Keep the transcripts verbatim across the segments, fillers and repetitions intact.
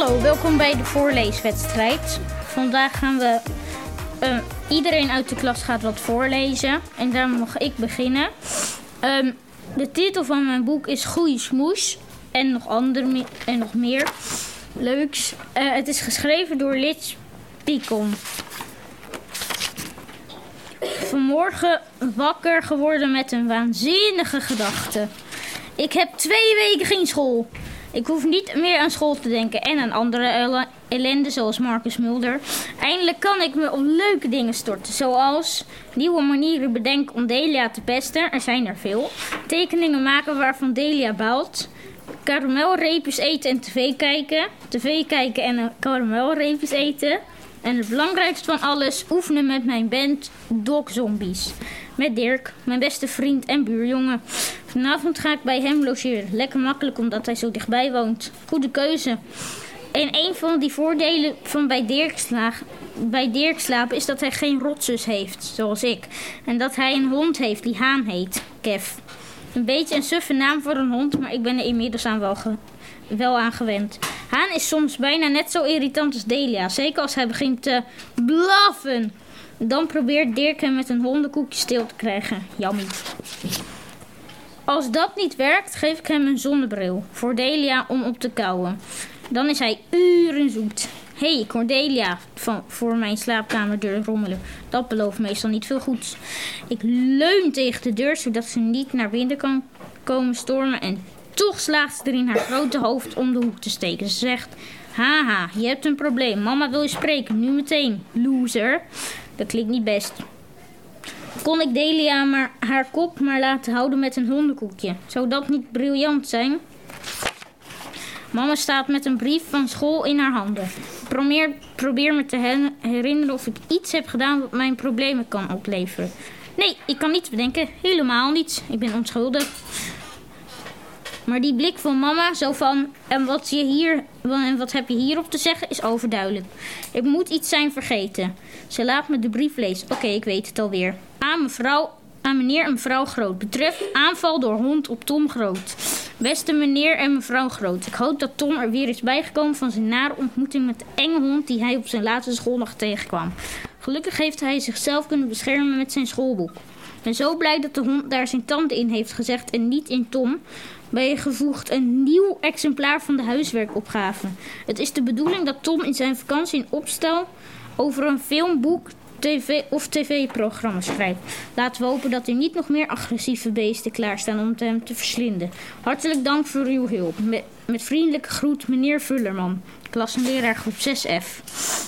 Hallo, welkom bij de voorleeswedstrijd. Vandaag gaan we... Uh, iedereen uit de klas gaat wat voorlezen. En daar mag ik beginnen. Um, de titel van mijn boek is Goeie Smoes. En nog, andere, en nog meer leuks. Uh, het is geschreven door Lits Picon. Vanmorgen wakker geworden met een waanzinnige gedachte. Ik heb twee weken geen school. Ik hoef niet meer aan school te denken en aan andere ellende zoals Marcus Mulder. Eindelijk kan ik me op leuke dingen storten, zoals nieuwe manieren bedenken om Delia te pesten. Er zijn er veel. Tekeningen maken waarvan Delia baalt. Karamelreepjes eten en tv kijken. Tv kijken en karamelreepjes eten. En het belangrijkste van alles, oefenen met mijn band Dog Zombies. Met Dirk, mijn beste vriend en buurjongen. Vanavond ga ik bij hem logeren. Lekker makkelijk omdat hij zo dichtbij woont. Goede keuze. En een van die voordelen van bij Dirk, sla- bij Dirk slapen is dat hij geen rotzus heeft, zoals ik. En dat hij een hond heeft die Haan heet, Kev. Een beetje een suffe naam voor een hond, maar ik ben er inmiddels aan wel, ge- wel aan gewend. Haan is soms bijna net zo irritant als Delia, zeker als hij begint te blaffen. Dan probeert Dirk hem met een hondenkoekje stil te krijgen. Yummy. Als dat niet werkt, geef ik hem een zonnebril voor Delia om op te kauwen. Dan is hij uren zoet. Hé, hey, ik hoor Delia van, voor mijn slaapkamerdeur rommelen. Dat belooft meestal niet veel goeds. Ik leun tegen de deur, zodat ze niet naar binnen kan komen stormen. En toch slaagt ze erin haar grote hoofd om de hoek te steken. Ze zegt, haha, je hebt een probleem. Mama wil je spreken, nu meteen. Loser. Dat klinkt niet best. Kon ik Delia maar haar kop maar laten houden met een hondenkoekje? Zou dat niet briljant zijn? Mama staat met een brief van school in haar handen. Ik probeer, probeer me te herinneren of ik iets heb gedaan wat mijn problemen kan opleveren. Nee, ik kan niets bedenken. Helemaal niets. Ik ben onschuldig. Maar die blik van mama, zo van, en wat, je hier, en wat heb je hierop te zeggen, is overduidelijk. Ik moet iets zijn vergeten. Ze laat me de brief lezen. Oké, okay, ik weet het alweer. Aan mevrouw, aan meneer en mevrouw Groot. Betreft aanval door hond op Tom Groot. Beste meneer en mevrouw Groot. Ik hoop dat Tom er weer is bijgekomen van zijn nare ontmoeting met de enge hond die hij op zijn laatste schooldag tegenkwam. Gelukkig heeft hij zichzelf kunnen beschermen met zijn schoolboek. Ik ben zo blij dat de hond daar zijn tanden in heeft gezegd en niet in Tom. Bijgevoegd een nieuw exemplaar van de huiswerkopgave. Het is de bedoeling dat Tom in zijn vakantie een opstel over een film, boek, tv of tv-programma schrijft. Laten we hopen dat er niet nog meer agressieve beesten klaarstaan om hem te verslinden. Hartelijk dank voor uw hulp. Met, met vriendelijke groet, meneer Vullerman. Klassenleraar groep zes F.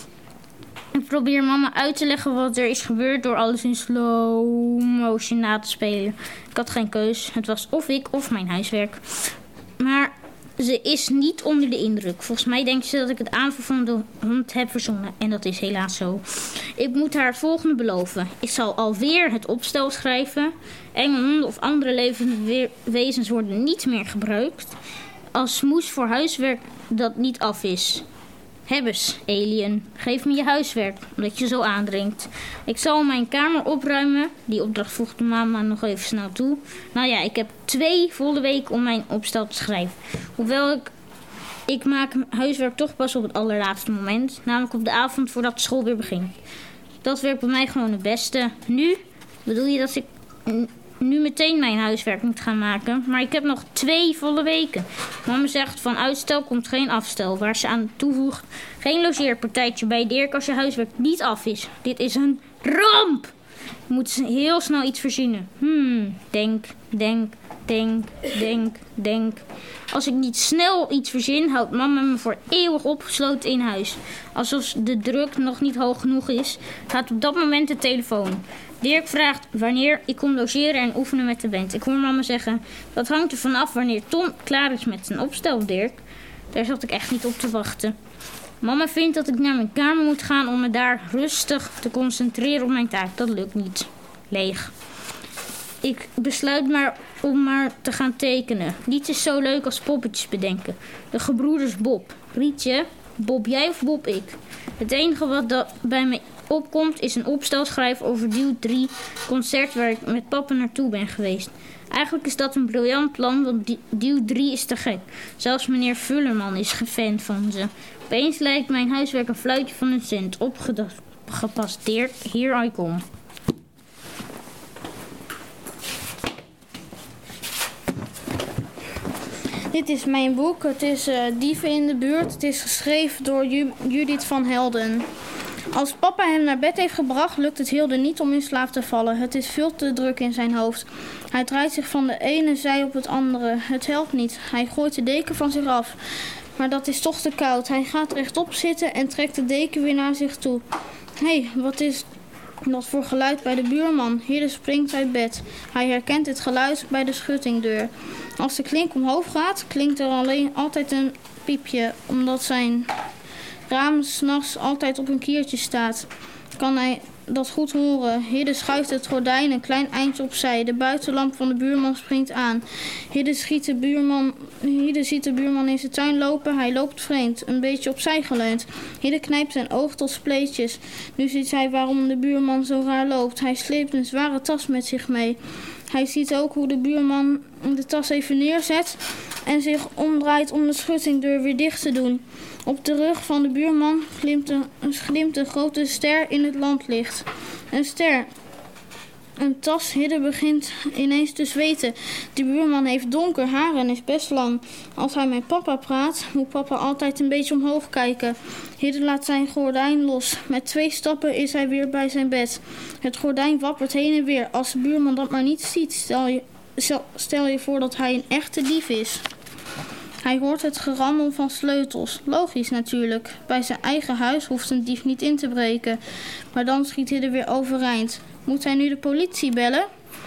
Ik probeer mama uit te leggen wat er is gebeurd door alles in slow motion na te spelen. Ik had geen keus. Het was of ik of mijn huiswerk. Maar ze is niet onder de indruk. Volgens mij denkt ze dat ik het aanval van de hond heb verzonnen. En dat is helaas zo. Ik moet haar het volgende beloven. Ik zal alweer het opstel schrijven. Enge honden of andere levende wezens worden niet meer gebruikt. Als smoes voor huiswerk dat niet af is. Hebbes, alien. Geef me je huiswerk, omdat je zo aandringt. Ik zal mijn kamer opruimen. Die opdracht voegde mama nog even snel toe. Nou ja, ik heb twee volle weken om mijn opstel te schrijven. Hoewel ik... Ik maak huiswerk toch pas op het allerlaatste moment. Namelijk op de avond voordat de school weer begint. Dat werkt bij mij gewoon het beste. Nu bedoel je dat ik... nu meteen mijn huiswerk moet gaan maken. Maar ik heb nog twee volle weken. Mama zegt van uitstel komt geen afstel. Waar ze aan toevoegt geen logeerpartijtje bij Dirk als je huiswerk niet af is. Dit is een ramp. Je moet heel snel iets verzinnen. Hmm, denk, denk, denk, denk, denk. Als ik niet snel iets verzin, houdt mama me voor eeuwig opgesloten in huis. Alsof de druk nog niet hoog genoeg is, gaat op dat moment de telefoon. Dirk vraagt wanneer ik kom logeren en oefenen met de band. Ik hoor mama zeggen, dat hangt er vanaf wanneer Tom klaar is met zijn opstel, Dirk. Daar zat ik echt niet op te wachten. Mama vindt dat ik naar mijn kamer moet gaan om me daar rustig te concentreren op mijn taak. Dat lukt niet. Leeg. Ik besluit maar om maar te gaan tekenen. Niets is zo leuk als poppetjes bedenken. De gebroeders Bob. Rietje, Bob jij of Bob ik? Het enige wat dat bij me opkomt is een opstelschrijf over Duw drie, concert waar ik met papa naartoe ben geweest. Eigenlijk is dat een briljant plan, want Duw drie is te gek. Zelfs meneer Vullerman is gefan van ze. Opeens lijkt mijn huiswerk een fluitje van een cent. Opgepasteerd, here I come. Dit is mijn boek. Het is uh, Dieven in de buurt. Het is geschreven door Ju- Judith van Helden. Als papa hem naar bed heeft gebracht, lukt het Hilde niet om in slaap te vallen. Het is veel te druk in zijn hoofd. Hij draait zich van de ene zij op het andere. Het helpt niet. Hij gooit de deken van zich af. Maar dat is toch te koud. Hij gaat rechtop zitten en trekt de deken weer naar zich toe. Hé, hey, wat is dat voor geluid bij de buurman? Hilde springt uit bed. Hij herkent het geluid bij de schuttingdeur. Als de klink omhoog gaat, klinkt er alleen altijd een piepje, omdat zijn raam 's nachts altijd op een kiertje staat. Kan hij dat goed horen? Hidde schuift het gordijn een klein eindje opzij. De buitenlamp van de buurman springt aan. Hidde, schiet de buurman, Hidde ziet de buurman in zijn tuin lopen. Hij loopt vreemd, een beetje opzij geleund. Hidde knijpt zijn oog tot spleetjes. Nu ziet hij waarom de buurman zo raar loopt. Hij sleept een zware tas met zich mee. Hij ziet ook hoe de buurman de tas even neerzet en zich omdraait om de schuttingdeur weer dicht te doen. Op de rug van de buurman glimt een, glimt een grote ster in het lamplicht. Een ster. Een tas. Hidde begint ineens te zweten. De buurman heeft donker haar en is best lang. Als hij met papa praat, moet papa altijd een beetje omhoog kijken. Hidde laat zijn gordijn los. Met twee stappen is hij weer bij zijn bed. Het gordijn wappert heen en weer. Als de buurman dat maar niet ziet, stel je, stel je voor dat hij een echte dief is. Hij hoort het gerammel van sleutels. Logisch natuurlijk. Bij zijn eigen huis hoeft een dief niet in te breken. Maar dan schiet Hidde weer overeind. Moet hij nu de politie bellen?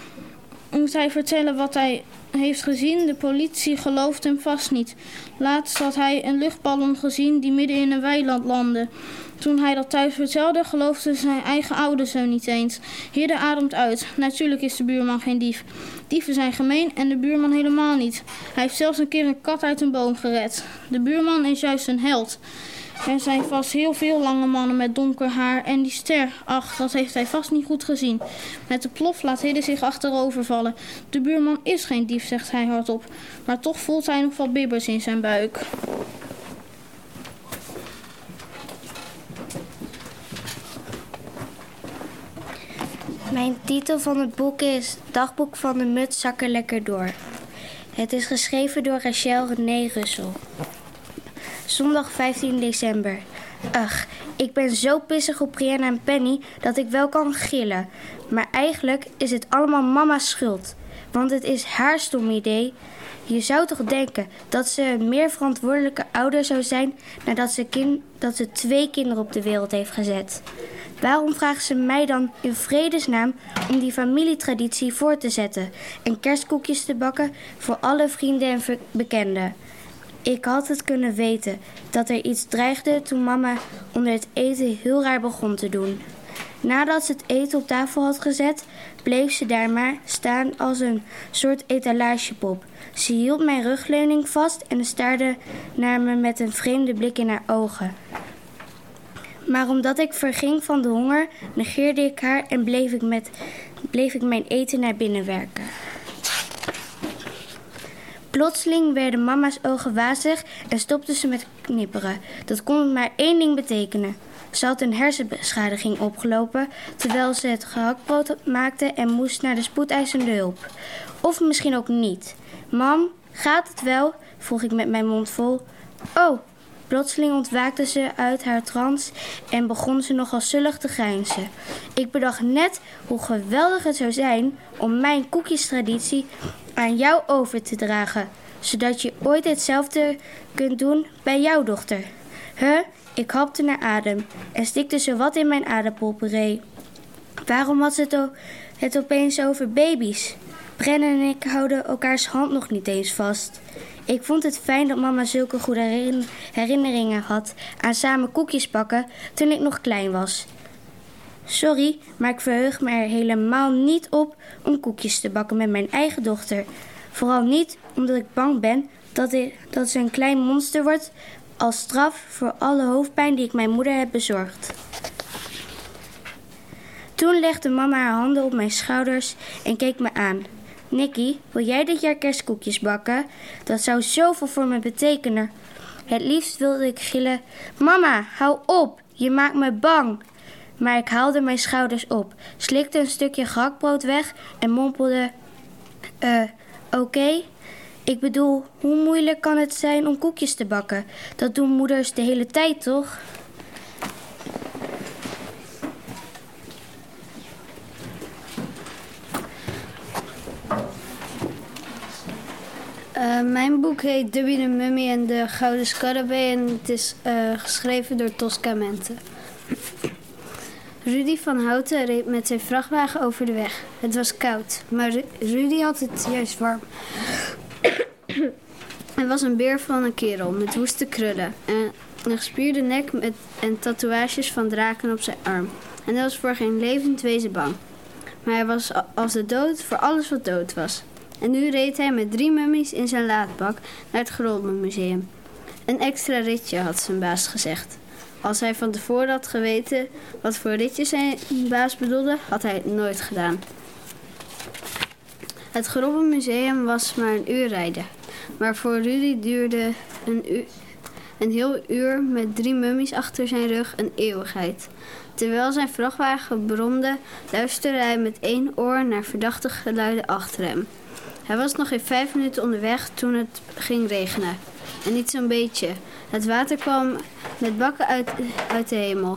Moet hij vertellen wat hij heeft gezien? De politie gelooft hem vast niet. Laatst had hij een luchtballon gezien die midden in een weiland landde. Toen hij dat thuis vertelde, geloofden zijn eigen ouders hem niet eens. Hidde ademt uit. Natuurlijk is de buurman geen dief. Dieven zijn gemeen en de buurman helemaal niet. Hij heeft zelfs een keer een kat uit een boom gered. De buurman is juist een held. Er zijn vast heel veel lange mannen met donker haar en die ster, ach, dat heeft hij vast niet goed gezien. Met de plof laat Hidde zich achterover vallen. De buurman is geen dief, zegt hij hardop, maar toch voelt hij nog wat bibbers in zijn buik. Mijn titel van het boek is Dagboek van de Mut zak er lekker door. Het is geschreven door Rachel René Russel. Zondag vijftien december. Ach, ik ben zo pissig op Brianna en Penny dat ik wel kan gillen. Maar eigenlijk is het allemaal mama's schuld. Want het is haar stom idee. Je zou toch denken dat ze een meer verantwoordelijke ouder zou zijn nadat ze, kind, dat ze twee kinderen op de wereld heeft gezet. Waarom vragen ze mij dan in vredesnaam om die familietraditie voor te zetten en kerstkoekjes te bakken voor alle vrienden en bekenden? Ik had het kunnen weten dat er iets dreigde toen mama onder het eten heel raar begon te doen. Nadat ze het eten op tafel had gezet, bleef ze daar maar staan als een soort etalagepop. Ze hield mijn rugleuning vast en staarde naar me met een vreemde blik in haar ogen. Maar omdat ik verging van de honger, negeerde ik haar en bleef ik, met, bleef ik mijn eten naar binnen werken. Plotseling werden mama's ogen wazig en stopte ze met knipperen. Dat kon maar één ding betekenen. Ze had een hersenbeschadiging opgelopen terwijl ze het gehaktbrood maakte en moest naar de spoedeisende hulp. Of misschien ook niet. Mam, gaat het wel? Vroeg ik met mijn mond vol. Oh, plotseling ontwaakte ze uit haar trance en begon ze nogal zullig te grijnzen. Ik bedacht net hoe geweldig het zou zijn om mijn koekjestraditie aan jou over te dragen, zodat je ooit hetzelfde kunt doen bij jouw dochter. Huh? Ik hapte naar adem en stikte zowat in mijn aardappelpuree. Waarom had ze het, o- het opeens over baby's? Bren en ik houden elkaars hand nog niet eens vast. Ik vond het fijn dat mama zulke goede herinneringen had aan samen koekjes bakken toen ik nog klein was. Sorry, maar ik verheug me er helemaal niet op om koekjes te bakken met mijn eigen dochter. Vooral niet omdat ik bang ben dat, ik, dat ze een klein monster wordt als straf voor alle hoofdpijn die ik mijn moeder heb bezorgd. Toen legde mama haar handen op mijn schouders en keek me aan. Nicky, wil jij dit jaar kerstkoekjes bakken? Dat zou zoveel voor me betekenen. Het liefst wilde ik gillen, mama, hou op, je maakt me bang. Maar ik haalde mijn schouders op, slikte een stukje gehaktbrood weg en mompelde, eh, uh, oké. Okay. Ik bedoel, hoe moeilijk kan het zijn om koekjes te bakken? Dat doen moeders de hele tijd, toch? Uh, mijn boek heet Dubby de Mummy en de Gouden Scarabee en het is uh, geschreven door Tosca Mente. Rudy van Houten reed met zijn vrachtwagen over de weg. Het was koud, maar Rudy had het juist warm. Hij was een beer van een kerel met woeste krullen en een gespierde nek met, en tatoeages van draken op zijn arm. En hij was voor geen levend wezen bang. Maar hij was als de dood voor alles wat dood was. En nu reed hij met drie mummies in zijn laadbak naar het Grolmenmuseum. Een extra ritje, had zijn baas gezegd. Als hij van tevoren had geweten wat voor ritje zijn baas bedoelde, had hij het nooit gedaan. Het Grolmenmuseum was maar een uur rijden. Maar voor Rudy duurde een, uur, een heel uur met drie mummies achter zijn rug een eeuwigheid. Terwijl zijn vrachtwagen bromde, luisterde hij met één oor naar verdachte geluiden achter hem. Hij was nog geen vijf minuten onderweg toen het ging regenen. En niet zo'n beetje. Het water kwam met bakken uit, uit de hemel.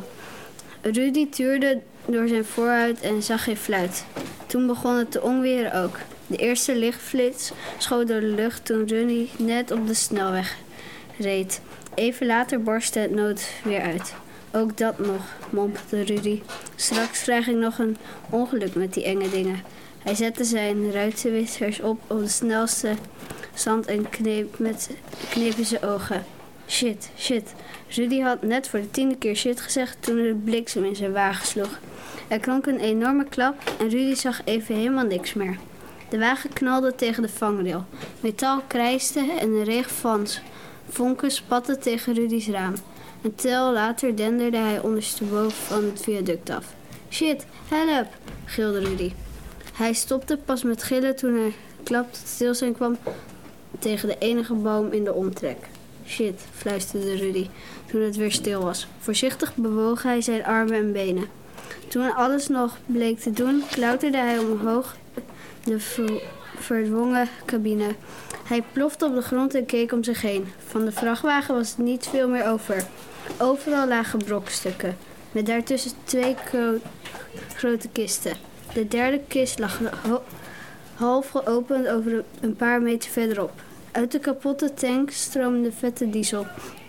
Rudy tuurde door zijn voorhuid en zag geen fluit. Toen begon het te onweren ook. De eerste lichtflits schoot door de lucht toen Rudy net op de snelweg reed. Even later barstte het noodweer uit. Ook dat nog, mompelde Rudy. Straks krijg ik nog een ongeluk met die enge dingen. Hij zette zijn ruitenwissers op op de snelste zand en kneep met kneep in zijn ogen. Shit, shit. Rudy had net voor de tiende keer shit gezegd toen er de bliksem in zijn wagen sloeg. Er klonk een enorme klap en Rudy zag even helemaal niks meer. De wagen knalde tegen de vangrail. Metaal krijste en een regen van vonken spatte tegen Rudy's raam. Een tel later denderde hij ondersteboven van het viaduct af. Shit, help, gilde Rudy. Hij stopte pas met gillen toen er klap tot stilstaan kwam tegen de enige boom in de omtrek. Shit, fluisterde Rudy toen het weer stil was. Voorzichtig bewoog hij zijn armen en benen. Toen alles nog bleek te doen, klauterde hij omhoog de ver- verdwongen cabine. Hij plofte op de grond en keek om zich heen. Van de vrachtwagen was niet veel meer over. Overal lagen brokstukken, met daartussen twee gro- grote kisten. De derde kist lag ho- half geopend over een paar meter verderop. Uit de kapotte tank stroomde vette diesel.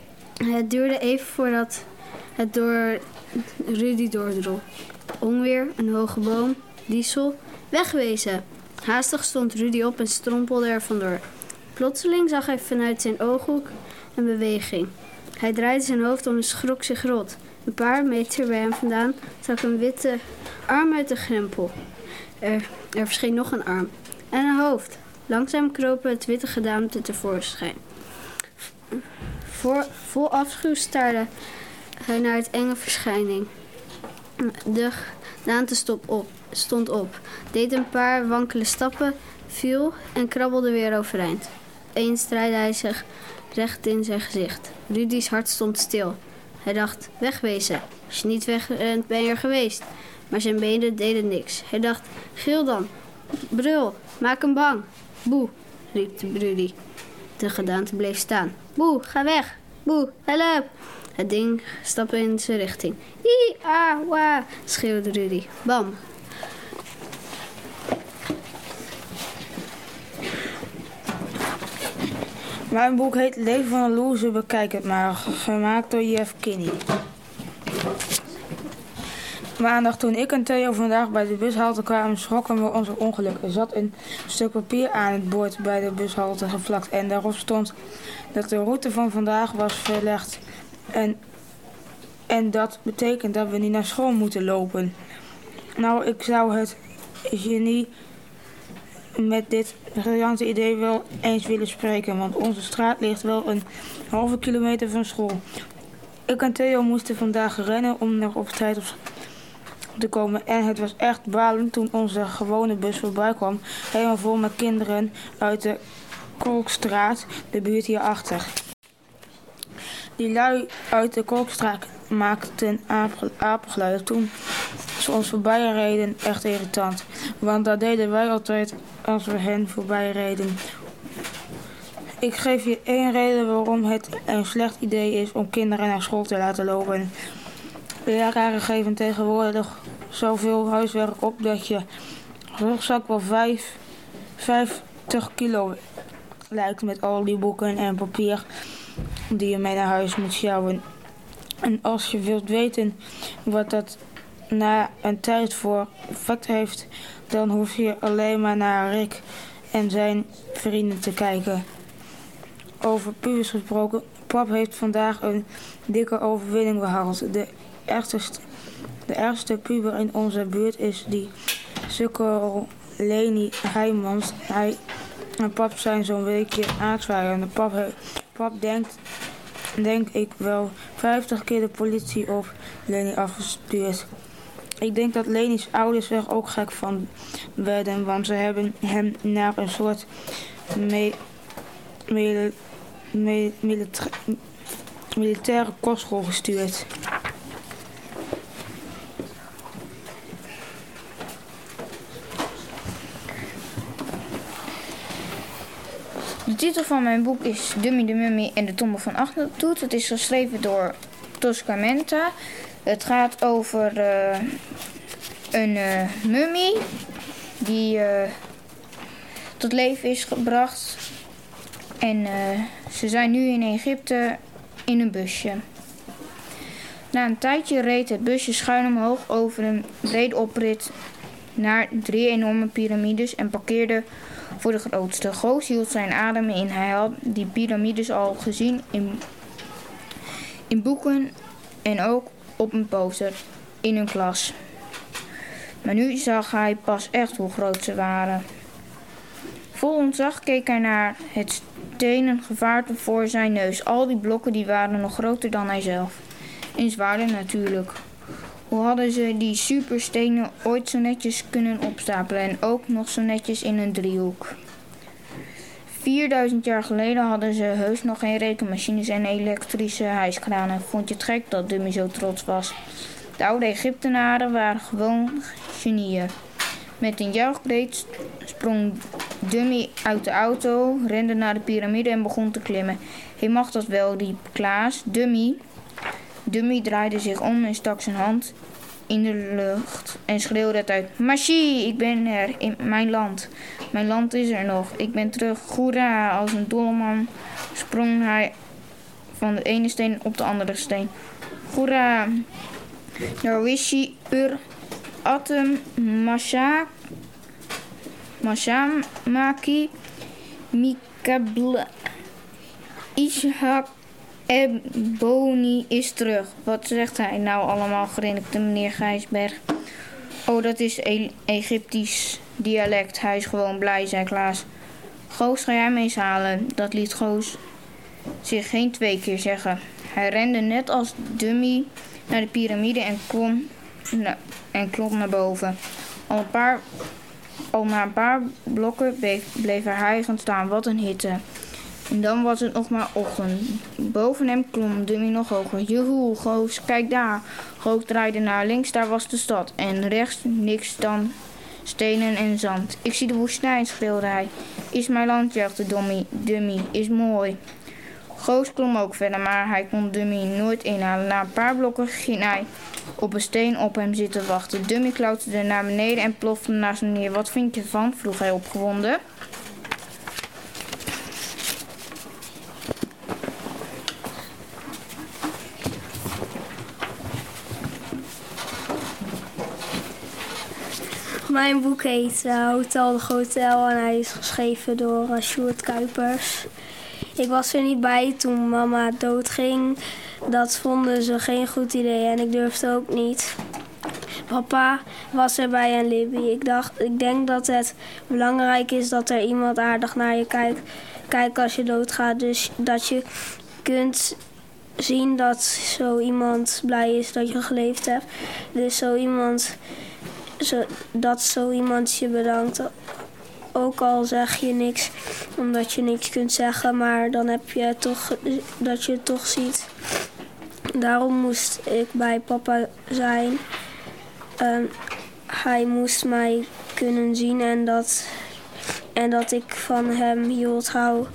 Het duurde even voordat het door Rudy doordrong. Onweer, een hoge boom, diesel, wegwezen. Haastig stond Rudy op en strompelde er vandoor. Plotseling zag hij vanuit zijn ooghoek een beweging. Hij draaide zijn hoofd om en schrok zich rot. Een paar meter bij hem vandaan stak een witte arm uit de grempel. Er, er verscheen nog een arm en een hoofd. Langzaam kropen het witte gedaante tevoorschijn. Voor, vol afschuw staarde hij naar het enge verschijning. De gedaante stond op, stond op, deed een paar wankele stappen, viel en krabbelde weer overeind. Eens draaide hij zich recht in zijn gezicht. Rudy's hart stond stil. Hij dacht, wegwezen. Als je niet wegrent, ben je er geweest. Maar zijn benen deden niks. Hij dacht, gil dan. Brul, maak hem bang. Boe, riep Rudy. De gedaante bleef staan. Boe, ga weg. Boe, help. Het ding stapte in zijn richting. Ii, ah, wa, schreeuwde Rudy. Bam. Mijn boek heet Leven van een loser, bekijk het maar. Gemaakt door Jeff Kinney. Maandag toen ik en Theo vandaag bij de bushalte kwamen, schrokken we onze ongeluk. Er zat een stuk papier aan het bord bij de bushalte geplakt en daarop stond dat de route van vandaag was verlegd. En, en dat betekent dat we niet naar school moeten lopen. Nou, ik zou het genie met dit briljante idee wel eens willen spreken, want onze straat ligt wel een halve kilometer van school. Ik en Theo moesten vandaag rennen om nog op tijd op, te komen. En het was echt balen toen onze gewone bus voorbij kwam. Helemaal vol met kinderen uit de Kolkstraat, de buurt hierachter. Die lui uit de Kolkstraat maakten apengeluiden toen ze ons voorbij reden. Echt irritant. Want dat deden wij altijd als we hen voorbij reden. Ik geef je één reden waarom het een slecht idee is om kinderen naar school te laten lopen. De leraren geven tegenwoordig zoveel huiswerk op dat je rugzak wel vijf, vijftig kilo lijkt met al die boeken en papier die je mee naar huis moet sjouwen. En als je wilt weten wat dat na een tijd voor effect heeft, dan hoef je alleen maar naar Rick en zijn vrienden te kijken. Over pubers gesproken, pap heeft vandaag een dikke overwinning behaald. De ergste, de ergste puber in onze buurt is die sukkel Leni Heijmans. Hij en pap zijn zo'n weekje aanzwaaien. En pap, pap denkt, denk ik, wel vijftig keer de politie op Leni afgestuurd. Ik denk dat Leni's ouders er ook gek van werden, want ze hebben hem naar een soort me, me, me, milita, militaire kostschool gestuurd. De titel van mijn boek is Dummy de Mummy en de Tombe van Achterntoet. Het is geschreven door Tosca Menta. Het gaat over uh, een uh, mummie die uh, tot leven is gebracht. En uh, ze zijn nu in Egypte in een busje. Na een tijdje reed het busje schuin omhoog over een brede oprit naar drie enorme piramides en parkeerde voor de grootste. Goos hield zijn adem in. Hij had die piramides al gezien in, in boeken en ook op een poster in hun klas. Maar nu zag hij pas echt hoe groot ze waren. Vol ontzag keek hij naar het stenen gevaarte voor zijn neus. Al die blokken die waren nog groter dan hijzelf. En zwaarder natuurlijk. Hoe hadden ze die superstenen ooit zo netjes kunnen opstapelen en ook nog zo netjes in een driehoek? vierduizend jaar geleden hadden ze heus nog geen rekenmachines en elektrische hijskranen. Vond je het gek dat Dummy zo trots was? De oude Egyptenaren waren gewoon genieën. Met een juichkreet sprong Dummy uit de auto, rende naar de piramide en begon te klimmen. Hij mag dat wel, riep Klaas. Dummy... Dummy draaide zich om en stak zijn hand in de lucht en schreeuwde het uit. Machi, ik ben er, in mijn land. Mijn land is er nog. Ik ben terug. Hoera, als een dolman sprong hij van de ene steen op de andere steen. Hoera, Darwishi ur atem masha mashamaki mikabl ishak Ebony is terug. Wat zegt hij nou allemaal, grinnikte meneer Gijsberg. Oh, dat is e- Egyptisch dialect. Hij is gewoon blij, zei Klaas. Goos, ga jij me eens halen? Dat liet Goos zich geen twee keer zeggen. Hij rende net als Dummy naar de piramide en klom, na- en klom naar boven. Al, een paar, al na een paar blokken bleef, bleef hij hijgend staan. Wat een hitte. En dan was het nog maar ochtend. Boven hem klom Dummy nog hoger. Joehoe, Goos, kijk daar. Goos draaide naar links, daar was de stad. En rechts niks dan stenen en zand. Ik zie de woestijn, schreeuwde hij. Is mijn land, juichte Dummy. Dummy, is mooi. Goos klom ook verder, maar hij kon Dummy nooit inhalen. Na een paar blokken ging hij op een steen op hem zitten wachten. Dummy klauterde naar beneden en plofte naast hem neer. Wat vind je ervan? Vroeg hij opgewonden. Mijn boek heet uh, Hotel de Hotel en hij is geschreven door uh, Sjoerd Kuipers. Ik was er niet bij toen mama doodging. Dat vonden ze geen goed idee en ik durfde ook niet. Papa was erbij en Libby. Ik dacht, ik denk dat het belangrijk is dat er iemand aardig naar je kijkt, kijkt als je doodgaat. Dus dat je kunt zien dat zo iemand blij is dat je geleefd hebt. Dus zo iemand, zo, dat zo iemand je bedankt. Ook al zeg je niks, omdat je niks kunt zeggen, maar dan heb je toch dat je het toch ziet. Daarom moest ik bij papa zijn. Um, hij moest mij kunnen zien en dat, en dat ik van hem hield hou.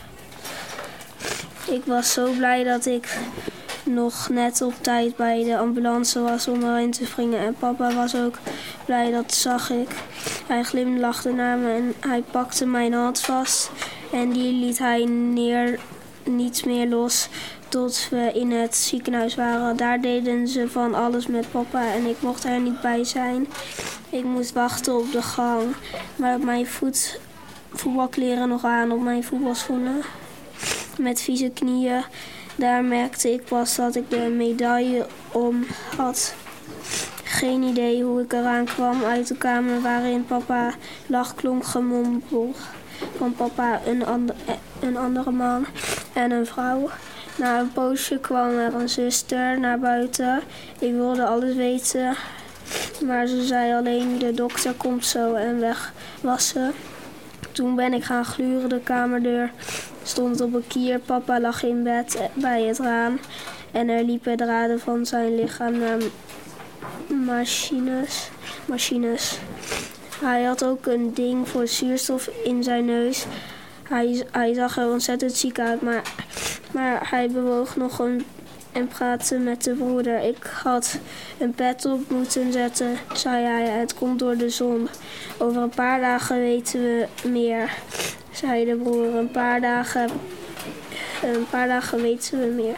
Ik was zo blij dat ik nog net op tijd bij de ambulance was om erin te springen. En papa was ook blij, dat zag ik. Hij glimlachte naar me en hij pakte mijn hand vast. En die liet hij neer, niet meer los tot we in het ziekenhuis waren. Daar deden ze van alles met papa en ik mocht er niet bij zijn. Ik moest wachten op de gang, maar mijn voet, voetbalkleren nog aan op mijn voetbalschoenen. Met vieze knieën. Daar merkte ik pas dat ik de medaille om had. Geen idee hoe ik eraan kwam. Uit de kamer waarin papa lag klonk gemompel van papa, een, ander, een andere man en een vrouw. Na een poosje kwam er een zuster naar buiten. Ik wilde alles weten, maar ze zei alleen de dokter komt zo en weg was ze. Toen ben ik gaan gluren, de kamerdeur stond op een kier. Papa lag in bed bij het raam en er liepen draden van zijn lichaam naar machines. machines. Hij had ook een ding voor zuurstof in zijn neus. Hij, hij zag er ontzettend ziek uit, maar, maar hij bewoog nog een, en praatte met de broeder. Ik had een pet op moeten zetten, zei hij. Het komt door de zon. Over een paar dagen weten we meer, zei de broer. Een paar dagen, een paar dagen weten we meer.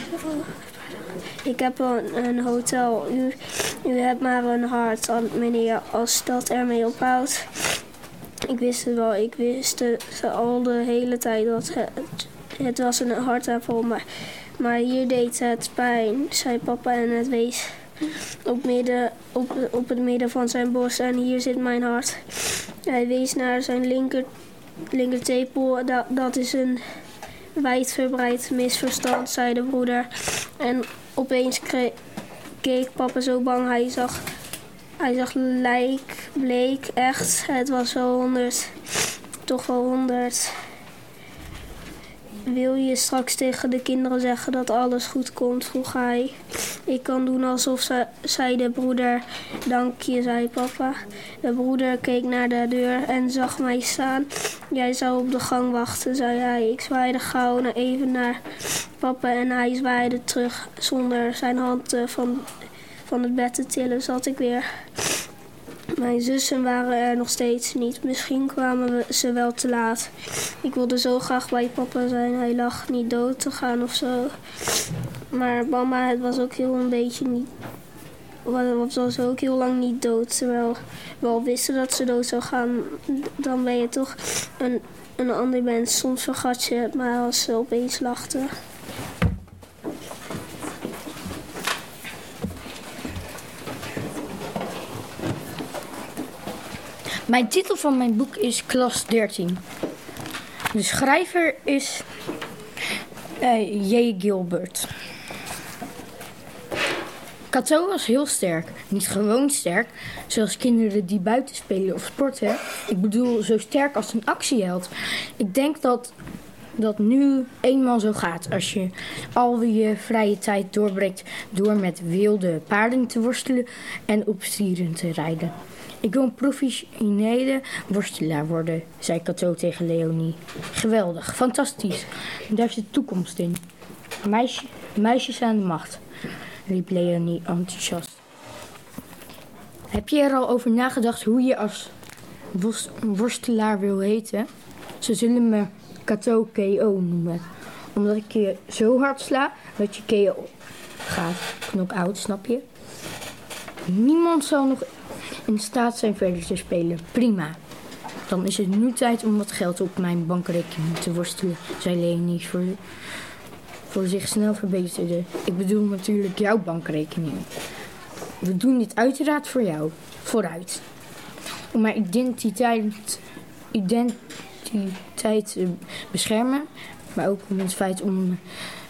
Ik heb een, een hotel. U, u hebt maar een hart, meneer, als dat ermee ophoudt. Ik wist het wel. Ik wist het al de hele tijd dat het, het was een hartaanval. Maar, maar hier deed het pijn, zei papa en het wees op, midden, op, op het midden van zijn borst. En hier zit mijn hart. Hij wees naar zijn linker, linkertepel. Dat, dat is een wijdverbreid misverstand, zei de broeder. En opeens kreeg, keek papa zo bang. Hij zag, hij zag lijk, bleek, echt. Het was wel honderd. Toch wel honderd. Wil je straks tegen de kinderen zeggen dat alles goed komt, vroeg hij. Ik kan doen alsof, ze, zei de broeder. Dank je, zei papa. De broeder keek naar de deur en zag mij staan. Jij zou op de gang wachten, zei hij. Ik zwaaide gauw even naar papa en hij zwaaide terug. Zonder zijn hand van, van het bed te tillen zat ik weer. Mijn zussen waren er nog steeds niet. Misschien kwamen we ze wel te laat. Ik wilde zo graag bij papa zijn. Hij lag niet dood te gaan of zo. Maar mama, het was ook heel een beetje niet... Het was ook heel lang niet dood. Terwijl we al wisten dat ze dood zou gaan. Dan ben je toch een, een ander mens. Soms vergat je het maar als ze opeens lachten. Mijn titel van mijn boek is Klas dertien. De schrijver is uh, J. Gilbert. Cato was heel sterk. Niet gewoon sterk, zoals kinderen die buiten spelen of sporten. Ik bedoel, zo sterk als een actieheld. Ik denk dat dat nu eenmaal zo gaat. Als je al je vrije tijd doorbrengt door met wilde paarden te worstelen en op stieren te rijden. Ik wil een professionele worstelaar worden, zei Cato tegen Leonie. Geweldig, fantastisch. Daar zit toekomst in. Meisje, meisjes aan de macht, riep Leonie enthousiast. Heb je er al over nagedacht hoe je als worstelaar wil heten? Ze zullen me Cato K O noemen, omdat ik je zo hard sla dat je K O gaat. Knock-out, snap je? Niemand zal nog in staat zijn verder te spelen. Prima. Dan is het nu tijd om wat geld op mijn bankrekening te worstelen, zei Leonie voor, voor zich snel verbeterde. Ik bedoel natuurlijk jouw bankrekening. We doen dit uiteraard voor jou. Vooruit. Om mijn identiteit, identiteit te beschermen, maar ook om het feit om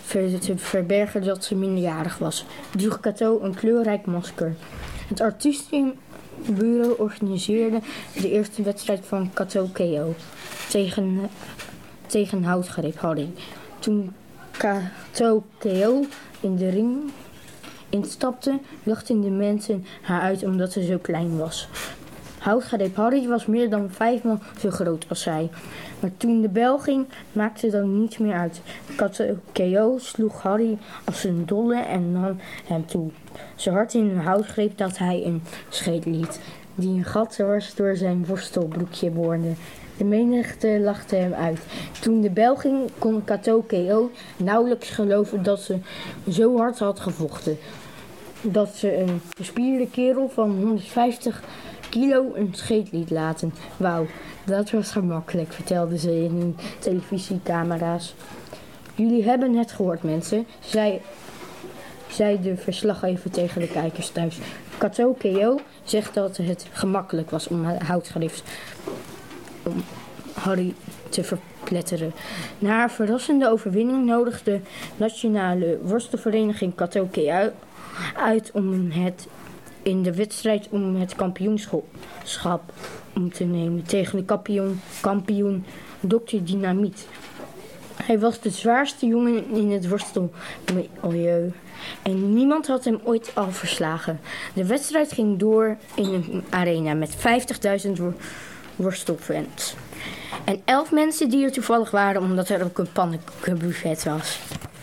te verbergen dat ze minderjarig was, droeg Cato een kleurrijk masker. Het artiestenbureau organiseerde de eerste wedstrijd van Cato K O tegen, tegen Houtgreep Harry. Toen Cato K O in de ring instapte, lachten de mensen haar uit omdat ze zo klein was. Houtgreep Harry was meer dan vijfmaal zo groot als zij. Maar toen de bel ging, maakte dat niets meer uit. Cato K O sloeg Harry als een dolle en nam hem toe. Zo hard in een houtgreep dat hij een scheet liet, die een gat dwars door zijn worstelbroekje boorde. De menigte lachte hem uit. Toen de bel ging, kon Cato K O nauwelijks geloven dat ze zo hard had gevochten. Dat ze een gespierde kerel van honderdvijftig kilo een scheet liet laten. Wauw, dat was gemakkelijk, vertelde ze in hun televisiecamera's. Jullie hebben het gehoord, mensen, zei, zei de verslaggever tegen de kijkers thuis. Cato K O zegt dat het gemakkelijk was om houtgreep om Harry te verpletteren. Na haar verrassende overwinning nodigde de nationale worstelvereniging Cato K O uit om het in de wedstrijd om het kampioenschap om te nemen tegen de kampioen, kampioen dokter Dynamiet. Hij was de zwaarste jongen in het worstelmilieu en niemand had hem ooit al verslagen. De wedstrijd ging door in een arena met vijftigduizend worstelfans. En elf mensen die er toevallig waren omdat er ook een pannenbuffet was.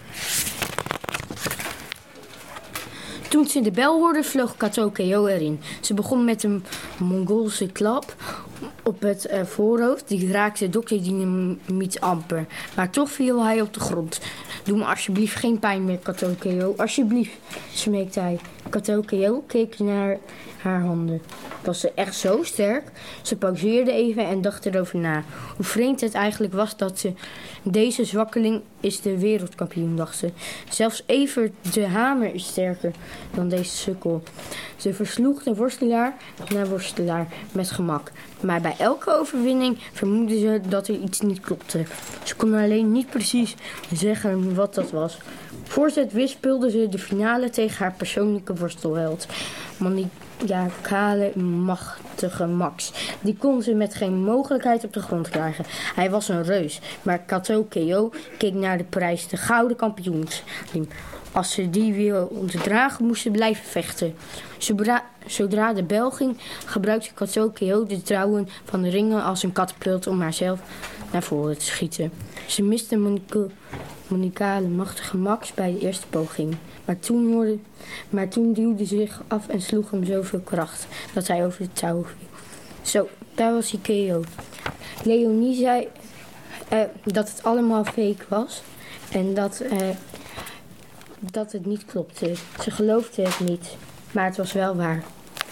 Toen ze de bel hoorde, vloog Cato K O erin. Ze begon met een Mongoolse klap op het uh, voorhoofd. Die raakte dokter Dynamiet amper. Maar toch viel hij op de grond. Doe me alsjeblieft geen pijn meer, Cato K O. Alsjeblieft, smeekte hij. Cato K O keek naar haar handen. Was ze echt zo sterk? Ze pauzeerde even en dacht erover na. Hoe vreemd het eigenlijk was dat ze... Deze zwakkeling is de wereldkampioen, dacht ze. Zelfs Evert de Hamer is sterker dan deze sukkel. Ze versloeg de worstelaar na worstelaar met gemak. Maar bij elke overwinning vermoedde ze dat er iets niet klopte. Ze kon alleen niet precies zeggen wat dat was. Voor ze het wist speelde ze de finale tegen haar persoonlijke worstelheld. Maniacale, machtige Max. Die kon ze met geen mogelijkheid op de grond krijgen. Hij was een reus, maar Cato K O keek naar de prijs, de gouden kampioensring. Als ze die wilde dragen, moest ze blijven vechten. Zodra, zodra de bel ging, gebruikte Cato K O de touwen van de ringen als een katapult om haarzelf naar voren te schieten. Ze miste Monique, Monicale machtige Max bij de eerste poging. Maar toen, hoorde, maar toen duwde ze zich af en sloeg hem zoveel kracht dat hij over de touw viel. Zo, daar was die K O. Leonie zei uh, dat het allemaal fake was en dat, uh, dat het niet klopte. Ze geloofde het niet, maar het was wel waar.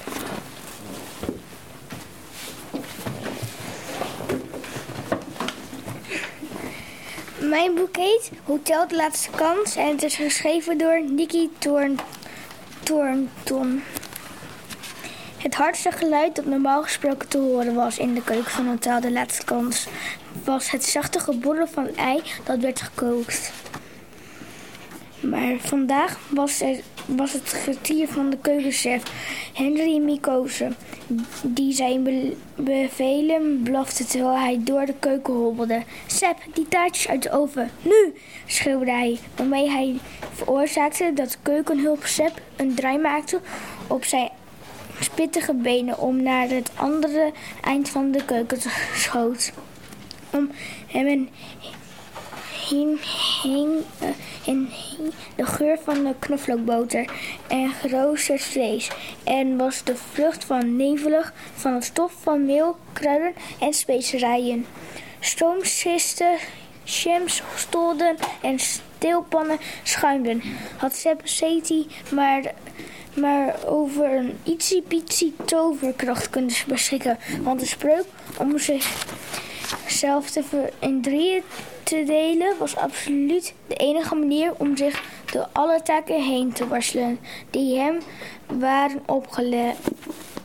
Mijn boek heet Hotel de Laatste Kans en het is geschreven door Nicky Thornton. Het hardste geluid dat normaal gesproken te horen was in de keuken van Hotel de Laatste Kans was het zachte geborrel van een ei dat werd gekookt. Maar vandaag was het, was het getier van de keukenchef Henry Mikose, die zijn be- bevelen blafte terwijl hij door de keuken hobbelde. Sep, die taartjes uit de oven, nu! Schreeuwde hij, waarmee hij veroorzaakte dat keukenhulp Sep een draai maakte op zijn spittige benen om naar het andere eind van de keuken te schoot. Om hem een hing, hing, uh, en hing de geur van de knoflookboter en geroosterd vlees en was de vlucht van nevelig van het stof van meel, kruiden en specerijen. Stroomsisten, shams, stolden en steelpannen schuimden. Had Sepp Seti maar, maar over een ietsiepietsie toverkracht kunnen beschikken, want de spreuk om zichzelf te ver- in drieën te delen was absoluut de enige manier om zich door alle taken heen te worstelen die hem waren opgelegd.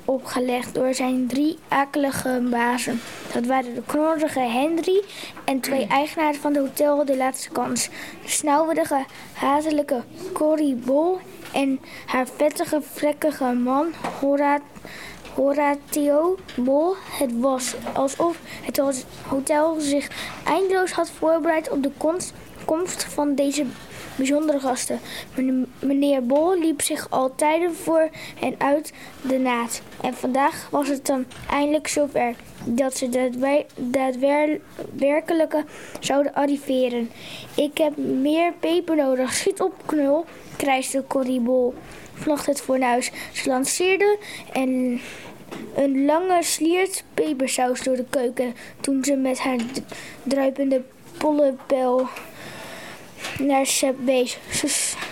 opgelegd door zijn drie akelige bazen. Dat waren de knorrige Henry en twee eigenaren van het hotel De Laatste Kans. De snauwerige, hatelijke Corrie Bol en haar vettige, vrekkige man Horat, Horatio Bol. Het was alsof het hotel zich eindeloos had voorbereid op de komst, komst van deze bijzondere gasten. Meneer Bol liep zich al tijden voor en uit de naad. En vandaag was het dan eindelijk zover dat ze daadwerkelijk zouden arriveren. Ik heb meer peper nodig. Schiet op, knul, krijste Corrie Bol. Vlocht het fornuis. Ze lanceerde en een lange sliert pepersaus door de keuken toen ze met haar druipende pollepel naar Seb wees. Ze,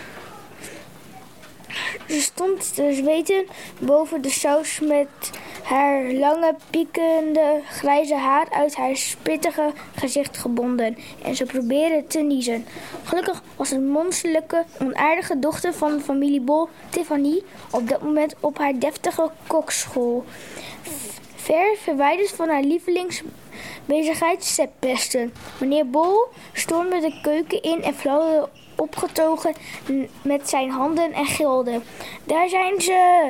ze stond te zweten boven de saus met haar lange, piekende, grijze haar uit haar spittige gezicht gebonden. En ze probeerde te niezen. Gelukkig was een monsterlijke, onaardige dochter van de familie Bol, Tiffany, op dat moment op haar deftige kokschool. Ver verwijderd van haar lievelingsbezigheid Seppesten. Meneer Bol stormde de keuken in en fladderde opgetogen met zijn handen en gilde. Daar zijn ze!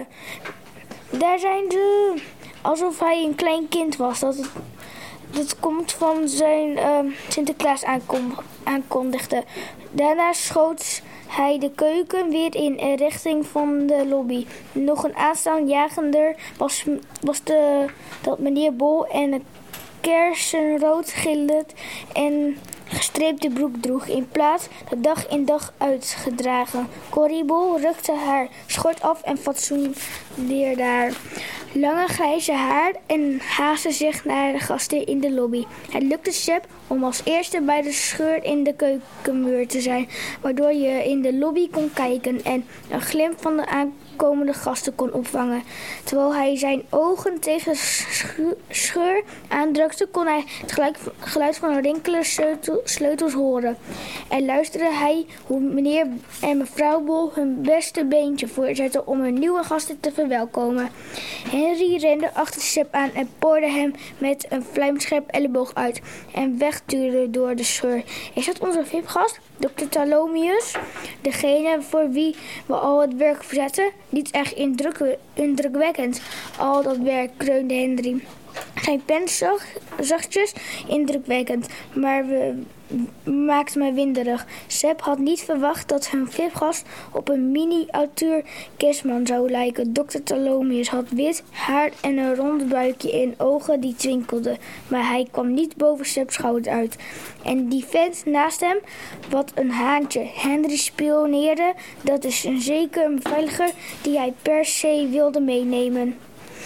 Daar zijn ze! Alsof hij een klein kind was. Dat, het, dat komt van zijn uh, Sinterklaas aankom, aankondigde. Daarna schoot hij de keuken weer in en richting van de lobby. Nog een aanstaanjagender was, was de, dat meneer Bol en een kersenrood gillend en gestreepte broek droeg, in plaats de dag in dag uitgedragen. Corrie Bol rukte haar schort af en fatsoeneerde haar lange grijze haar en haastte zich naar de gasten in de lobby. Het lukte Seb om als eerste bij de scheur in de keukenmuur te zijn, waardoor je in de lobby kon kijken en een glimp van de aankomende gasten kon opvangen. Terwijl hij zijn ogen tegen de scheur aandrukte, kon hij het geluid, geluid van rinkele sleutel, sleutels horen. En luisterde hij hoe meneer en mevrouw Bol hun beste beentje voorzetten om hun nieuwe gasten te verwelkomen. Henry rende achter Seb aan en poorde hem met een vlijmscherp elleboog uit en wegtuurde door de scheur. Is dat onze V I P-gast, dokter Talomius? Degene voor wie we al het werk verzetten? Niet echt indruk, indrukwekkend, al dat werk, kreunde Henry. Zijn pen zag, zachtjes indrukwekkend, maar we maakte me winderig. Seb had niet verwacht dat hun V I P-gast op een mini-auteur kerstman zou lijken. dokter Talomius had wit haar en een rond buikje en ogen die twinkelden. Maar hij kwam niet boven Seb's schouder uit. En die vent naast hem, wat een haantje. Henry spioneerde, dat is een zeker een beveiliger die hij per se wilde meenemen.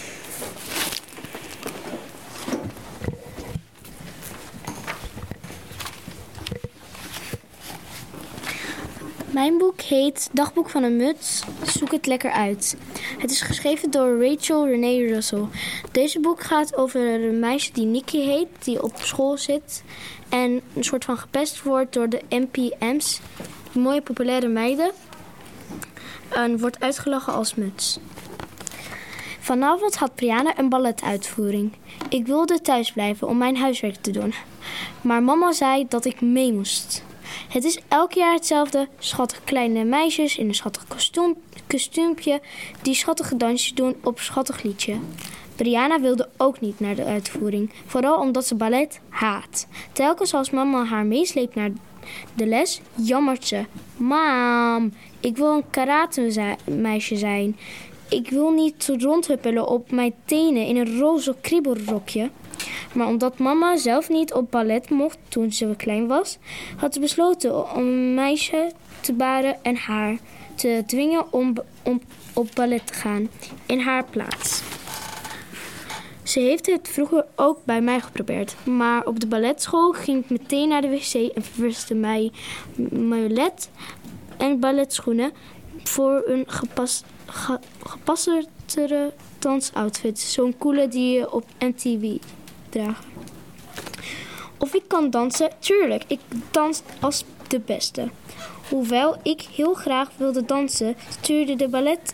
Mijn boek heet Dagboek van een muts, zoek het lekker uit. Het is geschreven door Rachel Renee Russell. Deze boek gaat over een meisje die Nikki heet, die op school zit en een soort van gepest wordt door de M P M's, die mooie populaire meiden, en wordt uitgelachen als muts. Vanavond had Brianna een balletuitvoering. Ik wilde thuis blijven om mijn huiswerk te doen, maar mama zei dat ik mee moest. Het is elk jaar hetzelfde. Schattige kleine meisjes in een schattig kostuum, kostuumpje die schattige dansjes doen op schattig liedje. Brianna wilde ook niet naar de uitvoering. Vooral omdat ze ballet haat. Telkens als mama haar meesleept naar de les, jammert ze. Mam, ik wil een karate meisje zijn. Ik wil niet rondhuppelen op mijn tenen in een roze kriebelrokje. Maar omdat mama zelf niet op ballet mocht toen ze klein was, had ze besloten om een meisje te baren en haar te dwingen om, om op ballet te gaan in haar plaats. Ze heeft het vroeger ook bij mij geprobeerd, maar op de balletschool ging ik meteen naar de wc en verwiste mij majolet en balletschoenen voor een gepas, ge, gepasseerdere dansoutfit. Zo'n coole die je op M T V dragen. Of ik kan dansen? Tuurlijk, ik dans als de beste. Hoewel ik heel graag wilde dansen, stuurde de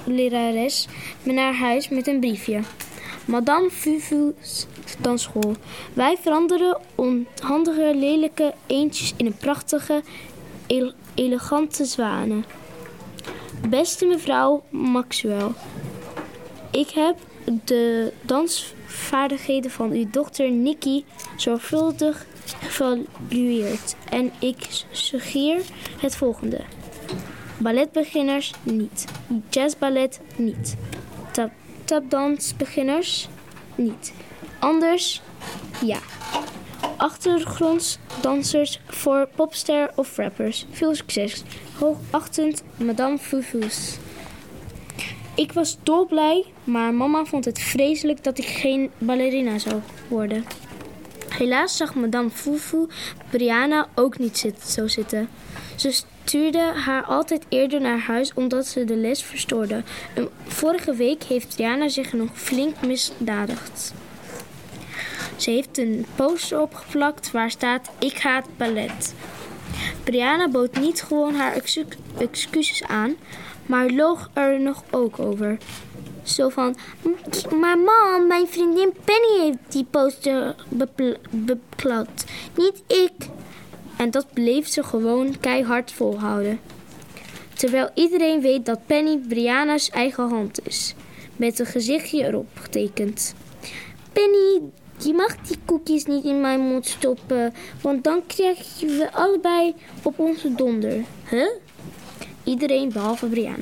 danslerares me naar huis met een briefje. Madame Fufu's dansschool. Wij veranderen onhandige, lelijke eendjes in een prachtige, ele- elegante zwanen. Beste mevrouw Maxwell, ik heb de dansvaardigheden van uw dochter Nikki zorgvuldig geëvalueerd en ik suggereer het volgende. Balletbeginners niet. Jazzballet niet. Tap, tapdansbeginners niet. Anders ja. Achtergrondsdansers voor popster of rappers. Veel succes. Hoogachtend Madame Fufu's. Ik was dolblij, maar mama vond het vreselijk dat ik geen ballerina zou worden. Helaas zag Madame Fufu Brianna ook niet zit, zo zitten. Ze stuurde haar altijd eerder naar huis omdat ze de les verstoorde. En vorige week heeft Brianna zich nog flink misdadigd. Ze heeft een poster opgeplakt waar staat: ik haat ballet. Brianna bood niet gewoon haar excu- excuses aan, maar loog er nog ook over. Zo van, maar mam, mijn vriendin Penny heeft die poster bepl- beplakt, niet ik. En dat bleef ze gewoon keihard volhouden. Terwijl iedereen weet dat Penny Brianna's eigen hand is. Met een gezichtje erop getekend. Penny, je mag die koekjes niet in mijn mond stoppen, want dan krijgen we allebei op onze donder. Huh? Iedereen behalve Brianna.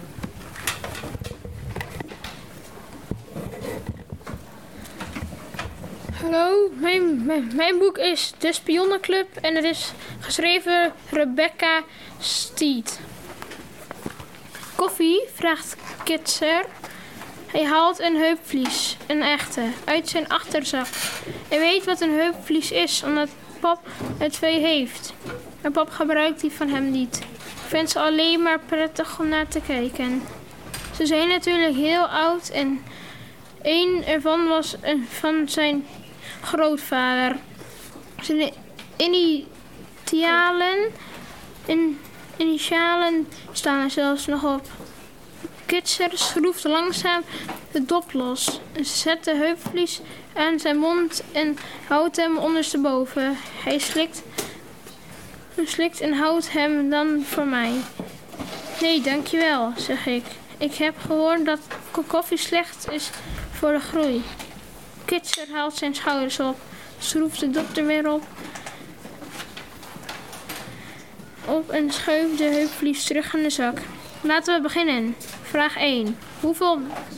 Hallo, mijn, mijn, mijn boek is De Spionnenclub en het is geschreven door Rebecca Steed. Koffie, vraagt Kitser. Hij haalt een heupvlies, een echte, uit zijn achterzak. Hij weet wat een heupvlies is, omdat pap er twee heeft. Maar pap gebruikt die van hem niet. Ik vind ze alleen maar prettig om naar te kijken. Ze zijn natuurlijk heel oud en één ervan was een van zijn grootvader. Zijn initialen, in, initialen staan er zelfs nog op. Kitser schroeft langzaam de dop los. Ze zet de heupvlies aan zijn mond en houdt hem ondersteboven. Hij slikt, slikt en houdt hem dan voor mij. Nee, dankjewel, zeg ik. Ik heb gehoord dat koffie slecht is voor de groei. Kitser haalt zijn schouders op, schroeft de dop er weer op, op en schuift de heupvlies terug in de zak. Laten we beginnen. Vraag één. Hoeveel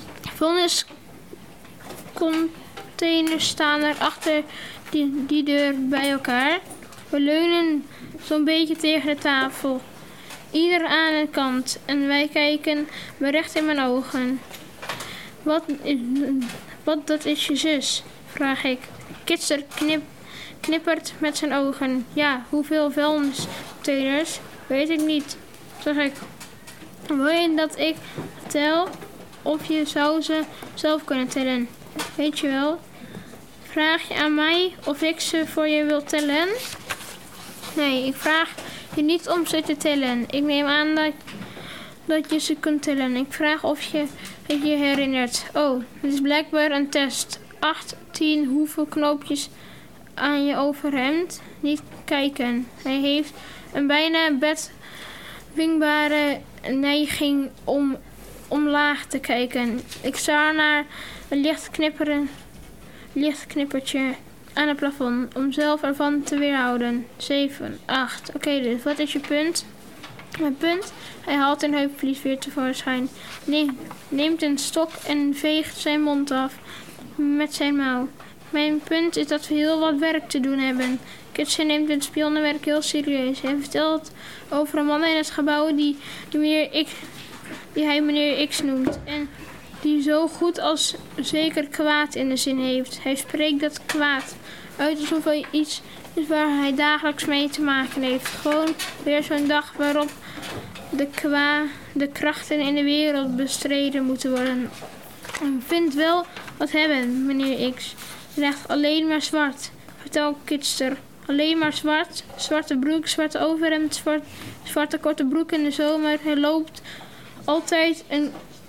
vuilniscontainers staan er achter die, die deur bij elkaar? We leunen zo'n beetje tegen de tafel. Ieder aan een kant en wij kijken me recht in mijn ogen. Wat, is, wat dat is je zus? Vraag ik. Kitser knip, knippert met zijn ogen. Ja, hoeveel vuilniscontainers? Weet ik niet, zeg ik. Wil je dat ik tel? Of je zou ze zelf kunnen tellen? Weet je wel? Vraag je aan mij of ik ze voor je wil tellen? Nee, ik vraag je niet om ze te tellen. Ik neem aan dat, dat je ze kunt tellen. Ik vraag of je het je herinnert. Oh, het is blijkbaar een test. acht, tien, hoeveel knoopjes aan je overhemd? Niet kijken. Hij heeft een bijna bedwingbare neiging om omlaag te kijken. Ik sta naar een licht knipperen, licht knippertje aan het plafond om zelf ervan te weerhouden. zeven, acht. Oké, okay, dus wat is je punt? Mijn punt? Hij haalt een heupvlies weer tevoorschijn. Nee, neemt een stok en veegt zijn mond af met zijn mouw. Mijn punt is dat we heel wat werk te doen hebben. Kitser neemt het spionnenwerk heel serieus. Hij vertelt over een man in het gebouw die, die, meneer X, die hij meneer X noemt. En die zo goed als zeker kwaad in de zin heeft. Hij spreekt dat kwaad uit alsof hij iets is waar hij dagelijks mee te maken heeft. Gewoon weer zo'n dag waarop de, kwa, de krachten in de wereld bestreden moeten worden. Ik vind wel wat hebben, meneer X. Draagt alleen maar zwart, vertelt Kitser. Alleen maar zwart, zwarte broek, zwarte overhemd, zwart, zwarte korte broek in de zomer. Hij loopt altijd een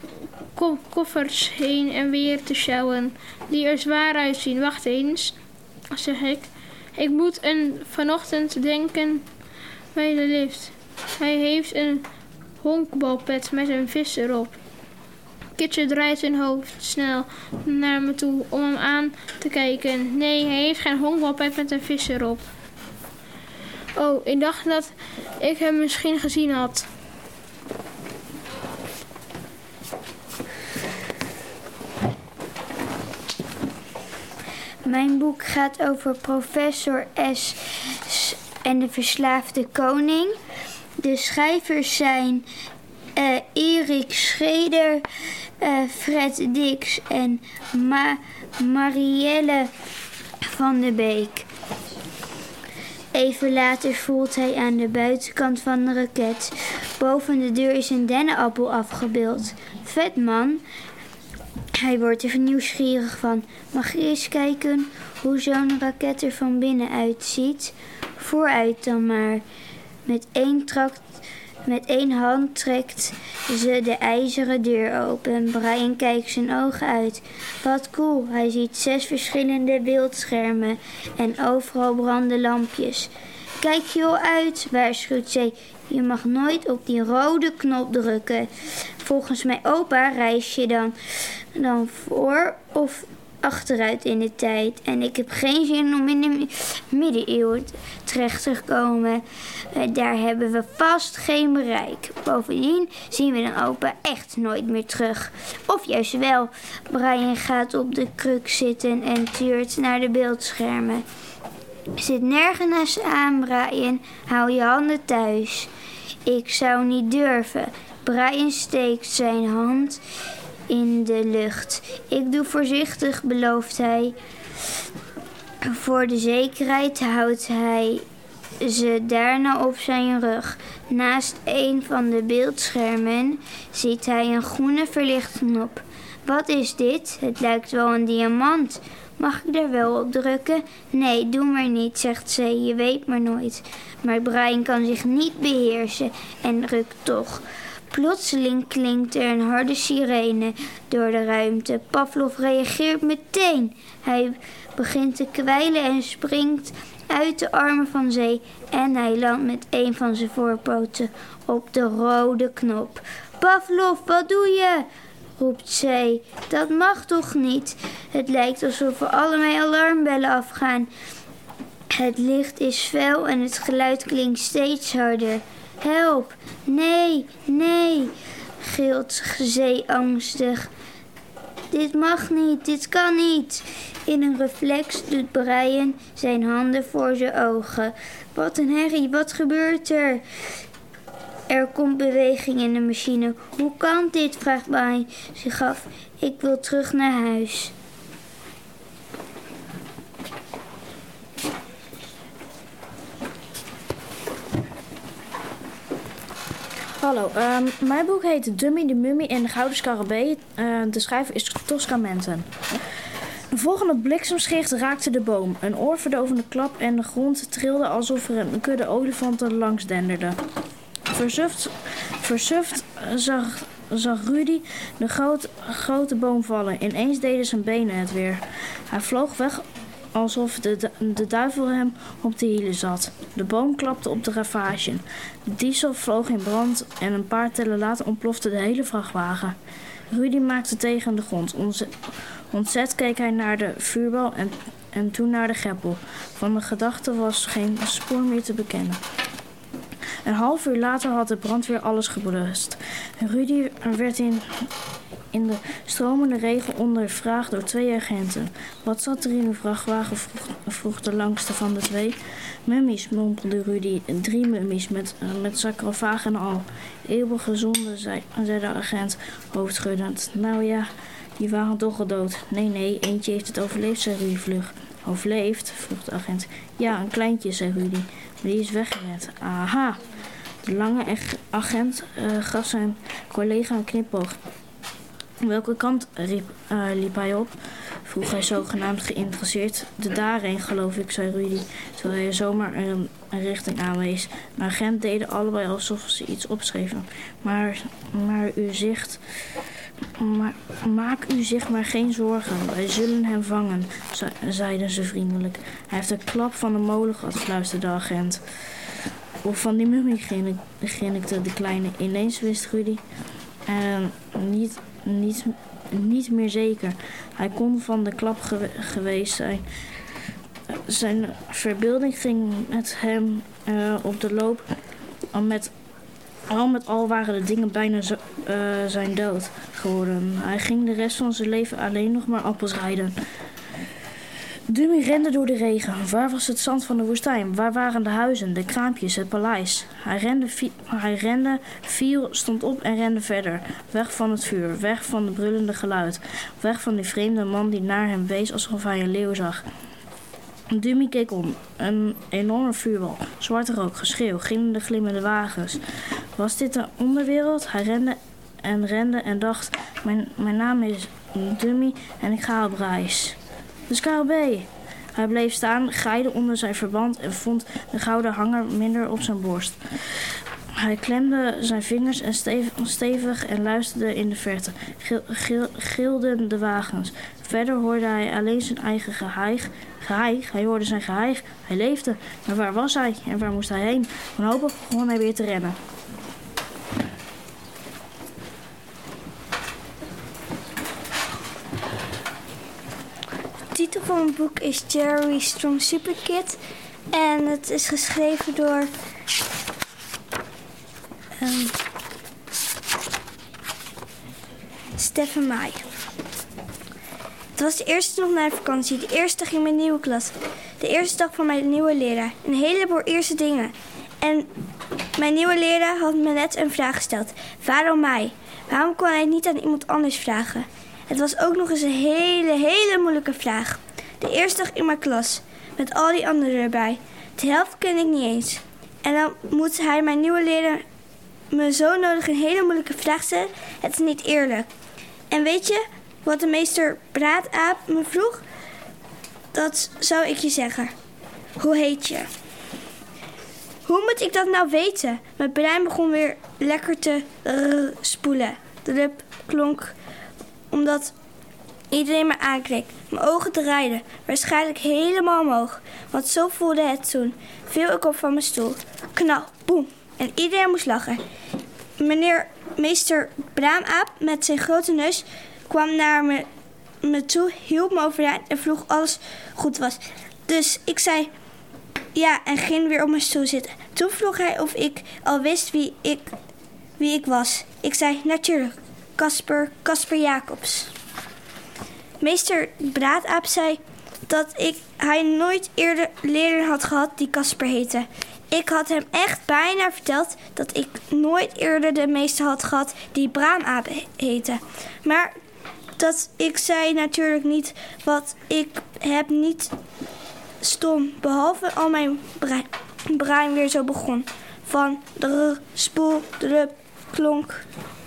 ko- koffers heen en weer te sjouwen, die er zwaar uitzien. Wacht eens, zeg ik. Ik moet een vanochtend denken bij de lift. Hij heeft een honkbalpet met een vis erop. Kitje draait zijn hoofd snel naar me toe om hem aan te kijken. Nee, hij heeft geen honkbalpet met een vis erop. Oh, ik dacht dat ik hem misschien gezien had. Mijn boek gaat over professor S. en de verslaafde koning. De schrijvers zijn uh, Erik Schreder, uh, Fred Dix en Ma- Marielle van de Beek. Even later voelt hij aan de buitenkant van de raket. Boven de deur is een dennenappel afgebeeld. Vet man. Hij wordt er nieuwsgierig van. Mag je eens kijken hoe zo'n raket er van binnen uitziet? Vooruit dan maar. Met één, trakt, met één hand trekt ze de ijzeren deur open. Brian kijkt zijn ogen uit. Wat cool, hij ziet zes verschillende beeldschermen en overal branden lampjes. Kijk joh uit, waarschuwt zij. Je mag nooit op die rode knop drukken. Volgens mijn opa reis je dan, dan voor of achteruit in de tijd. En ik heb geen zin om in de middeleeuwen terecht te komen. Daar hebben we vast geen bereik. Bovendien zien we dan opa echt nooit meer terug. Of juist wel. Brian gaat op de kruk zitten en tuurt naar de beeldschermen. Zit nergens aan, Brian. Hou je handen thuis. Ik zou niet durven. Brian steekt zijn hand in de lucht. Ik doe voorzichtig, belooft hij. Voor de zekerheid houdt hij ze daarna op zijn rug. Naast een van de beeldschermen ziet hij een groene verlichtknop. Wat is dit? Het lijkt wel een diamant. Mag ik er wel op drukken? Nee, doe maar niet, zegt ze. Je weet maar nooit. Maar Brian kan zich niet beheersen en drukt toch. Plotseling klinkt er een harde sirene door de ruimte. Pavlov reageert meteen. Hij begint te kwijlen en springt uit de armen van Zee. En hij landt met een van zijn voorpoten op de rode knop. Pavlov, wat doe je? Roept zij. Dat mag toch niet? Het lijkt alsof er allemaal alarmbellen afgaan. Het licht is fel en het geluid klinkt steeds harder. Help! Nee, nee, gilt Zee angstig. Dit mag niet, dit kan niet. In een reflex doet Brian zijn handen voor zijn ogen. Wat een herrie, wat gebeurt er? Er komt beweging in de machine. Hoe kan dit? Vraagt Brian zich af. Ik wil terug naar huis. Hallo, um, mijn boek heet Dummy de Mummie en de Gouden Scarabee. Uh, de schrijver is Tosca Menten. De volgende bliksemschicht raakte de boom. Een oorverdovende klap en de grond trilde alsof er een kudde olifanten langs denderde. Versuft, versuft zag, zag Rudy de groot, grote boom vallen. Ineens deden zijn benen het weer. Hij vloog weg alsof de, de duivel hem op de hielen zat. De boom klapte op de ravage. De diesel vloog in brand en een paar tellen later ontplofte de hele vrachtwagen. Rudy maakte tegen de grond. Onze, ontzet keek hij naar de vuurbal en, en toen naar de greppel. Van de gedachte was geen spoor meer te bekennen. Een half uur later had de brandweer alles geblust. Rudy werd in, in de stromende regen ondervraagd door twee agenten. Wat zat er in de vrachtwagen, vroeg, vroeg de langste van de twee. Mummies, mompelde Rudy. Drie mummies met, met sarcofaag en al. Eeuwige zonde, zei, zei de agent hoofdschuddend. Nou ja, die waren toch gedood. Nee, nee, eentje heeft het overleefd, zei Rudy vlug. Overleefd? Vroeg de agent. Ja, een kleintje, zei Rudy. Maar die is weggerend. Aha. De lange agent uh, gaf zijn collega een knipoog. Welke kant riep, uh, liep hij op? Vroeg hij zogenaamd geïnteresseerd. De daarheen, geloof ik, zei Rudy, terwijl hij zomaar een, een richting aanwees. De agent deden allebei alsof ze iets opschreven. Maar, maar uw zicht Ma- maak u zich maar geen zorgen, wij zullen hem vangen, ze- zeiden ze vriendelijk. Hij heeft een klap van de molen gehad, fluisterde de agent. Of van die mummie, grin- grinnikte de kleine. Ineens wist Rudy en niet, niet, niet meer zeker. Hij kon van de klap gewe- geweest zijn. Zijn verbeelding ging met hem uh, op de loop. Al met, al met al waren de dingen bijna zo, uh, zijn dood geworden. Hij ging de rest van zijn leven alleen nog maar appels rijden. Dummy rende door de regen. Waar was het zand van de woestijn? Waar waren de huizen, de kraampjes, het paleis? Hij rende, vie- hij rende, viel, stond op en rende verder. Weg van het vuur, weg van het brullende geluid. Weg van die vreemde man die naar hem wees alsof hij een leeuw zag. Dummy keek om. Een enorme vuurbal. Zwarte rook, geschreeuw, gillende glimmende wagens. Was dit de onderwereld? Hij rende en rende en dacht... Mijn, mijn naam is Dummy en ik ga op reis. De scarabee. Hij bleef staan, graaide onder zijn verband en vond de gouden hanger minder op zijn borst. Hij klemde zijn vingers en stevig, stevig en luisterde in de verte. Gil, gil, gilden de wagens. Verder hoorde hij alleen zijn eigen geheig. Geheig, hij hoorde zijn geheig. Hij leefde. Maar waar was hij en waar moest hij heen? Wanhopig begon hij weer te rennen. De titel van het boek is Jerry Strong Super Kid. En het is geschreven door... Um, Stefan Meij. Het was de eerste dag na de vakantie. De eerste dag in mijn nieuwe klas. De eerste dag van mijn nieuwe leraar. Een heleboel eerste dingen. En mijn nieuwe leraar had me net een vraag gesteld. Waarom mij? Waarom kon hij het niet aan iemand anders vragen? Het was ook nog eens een hele, hele moeilijke vraag. De eerste dag in mijn klas. Met al die anderen erbij. De helft ken ik niet eens. En dan moet hij, mijn nieuwe leraar, me zo nodig een hele moeilijke vraag stellen. Het is niet eerlijk. En weet je wat de meester Braadaap me vroeg? Dat zou ik je zeggen. Hoe heet je? Hoe moet ik dat nou weten? Mijn brein begon weer lekker te uh, spoelen. De lip klonk omdat iedereen me aankeek. Mijn ogen draaiden, waarschijnlijk helemaal omhoog. Want zo voelde het toen. Viel ik op van mijn stoel. Knal, boem. En iedereen moest lachen. Meneer meester Braamaap met zijn grote neus kwam naar me, me toe, hielp me overeind en vroeg of alles goed was. Dus ik zei ja en ging weer op mijn stoel zitten. Toen vroeg hij of ik al wist wie ik, wie ik was. Ik zei natuurlijk, Casper, Casper Jacobs. Meester Braadaap zei dat ik, hij nooit eerder leerling had gehad die Casper heette. Ik had hem echt bijna verteld dat ik nooit eerder de meester had gehad die Braamaap heette. Maar dat ik zei natuurlijk niet wat ik heb niet stom. Behalve al mijn brein, brein weer zo begon. Van de spoel, de klonk.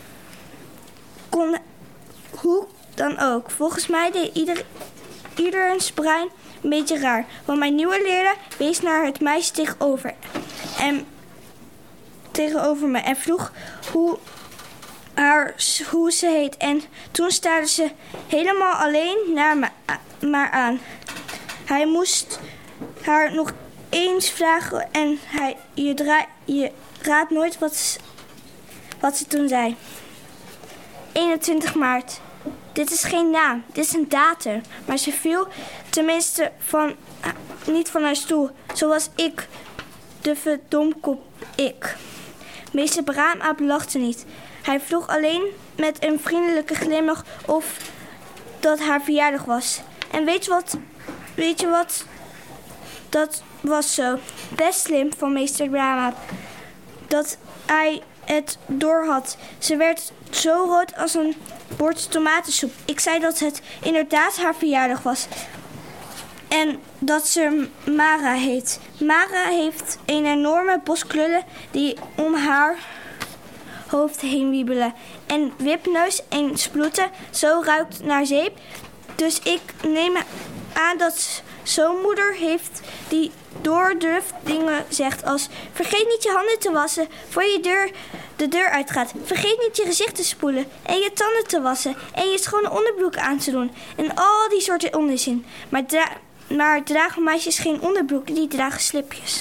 Kon, hoe dan ook. Volgens mij deed ieder, iedereen's brein een beetje raar. Want mijn nieuwe leraar wees naar het meisje tegenover. En tegenover me. En vroeg hoe, haar, hoe ze heet. En toen staarde ze helemaal alleen naar me maar aan. Hij moest haar nog eens vragen. En hij, je, draai, je raadt nooit wat, wat ze toen zei. eenentwintig maart. Dit is geen naam, dit is een datum. Maar ze viel tenminste van, niet van haar stoel. Zoals ik, de verdomkop ik. Meester Braamaap lachte niet. Hij vroeg alleen met een vriendelijke glimlach of dat haar verjaardag was. En weet je wat? Weet je wat? Dat was zo. Best slim van meester Braamaap. Dat hij het door had. Ze werd zo rood als een bord tomatensoep. Ik zei dat het inderdaad haar verjaardag was. En dat ze Mara heet. Mara heeft een enorme bos krullen die om haar hoofd heen wiebelen. En wipneus en sproeten. Zo ruikt naar zeep. Dus ik neem aan dat zo'n moeder heeft die doordurft dingen zegt als vergeet niet je handen te wassen voor je deur de deur uitgaat. Vergeet niet je gezicht te spoelen en je tanden te wassen en je schone onderbroek aan te doen en al die soorten onzin. Maar, dra- maar dragen meisjes geen onderbroek, die dragen slipjes.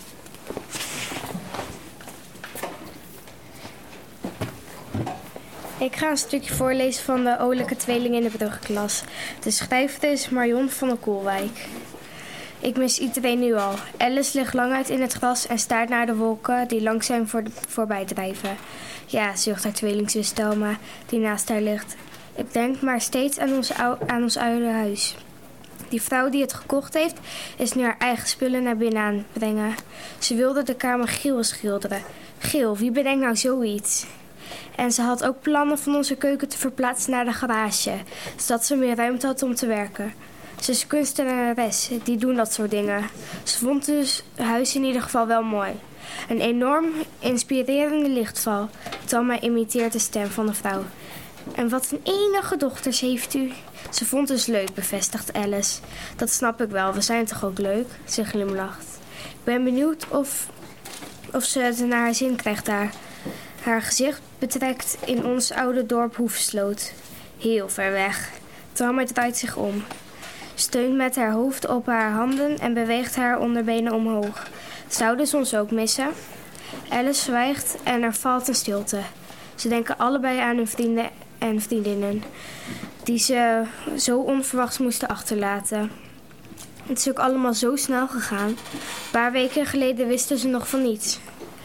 Ik ga een stukje voorlezen van de Olijke Tweeling in de Brugklas. De schrijver is Marion van der Koolwijk. Ik mis iedereen nu al. Alice ligt lang uit in het gras en staart naar de wolken die langzaam voor voorbij drijven. Ja, zucht haar tweelingzus Thelma, die naast haar ligt. Ik denk maar steeds aan ons, ou- aan ons oude huis. Die vrouw die het gekocht heeft, is nu haar eigen spullen naar binnen aan het brengen. Ze wilde de kamer geel schilderen. Geel, wie bedenkt nou zoiets? En ze had ook plannen van onze keuken te verplaatsen naar de garage, zodat ze meer ruimte had om te werken. Ze is kunstenares, die doen dat soort dingen. Ze vond dus het huis in ieder geval wel mooi. Een enorm inspirerende lichtval. Thelma imiteert de stem van de vrouw. En wat een enige dochters heeft u. Ze vond dus leuk, bevestigt Alice. Dat snap ik wel, we zijn toch ook leuk? Ze glimlacht. Ik ben benieuwd of, of ze het naar haar zin krijgt daar. Haar gezicht betrekt in ons oude dorp Hoefsloot. Heel ver weg. Thelma draait zich om. Steunt met haar hoofd op haar handen en beweegt haar onderbenen omhoog. Zouden ze ons ook missen? Alice zwijgt en er valt een stilte. Ze denken allebei aan hun vrienden en vriendinnen, die ze zo onverwachts moesten achterlaten. Het is ook allemaal zo snel gegaan. Een paar weken geleden wisten ze nog van niets.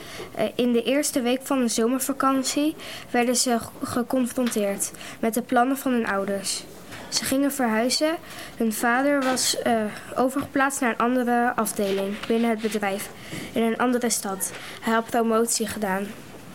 In de eerste week van de zomervakantie werden ze geconfronteerd met de plannen van hun ouders. Ze gingen verhuizen. Hun vader was uh, overgeplaatst naar een andere afdeling binnen het bedrijf in een andere stad. Hij had promotie gedaan.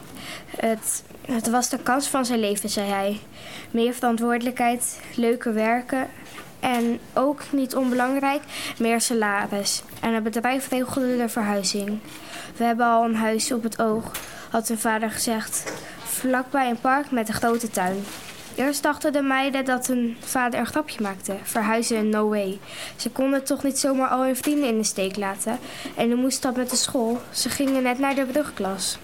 Het, het was de kans van zijn leven, zei hij. Meer verantwoordelijkheid, leuker werken en ook, niet onbelangrijk, meer salaris. En het bedrijf regelde de verhuizing. We hebben al een huis op het oog, had hun vader gezegd, vlakbij een park met een grote tuin. Eerst dachten de meiden dat hun vader een grapje maakte. Verhuizen, no way. Ze konden toch niet zomaar al hun vrienden in de steek laten. En hoe moest dat met de school? Ze gingen net naar de brugklas.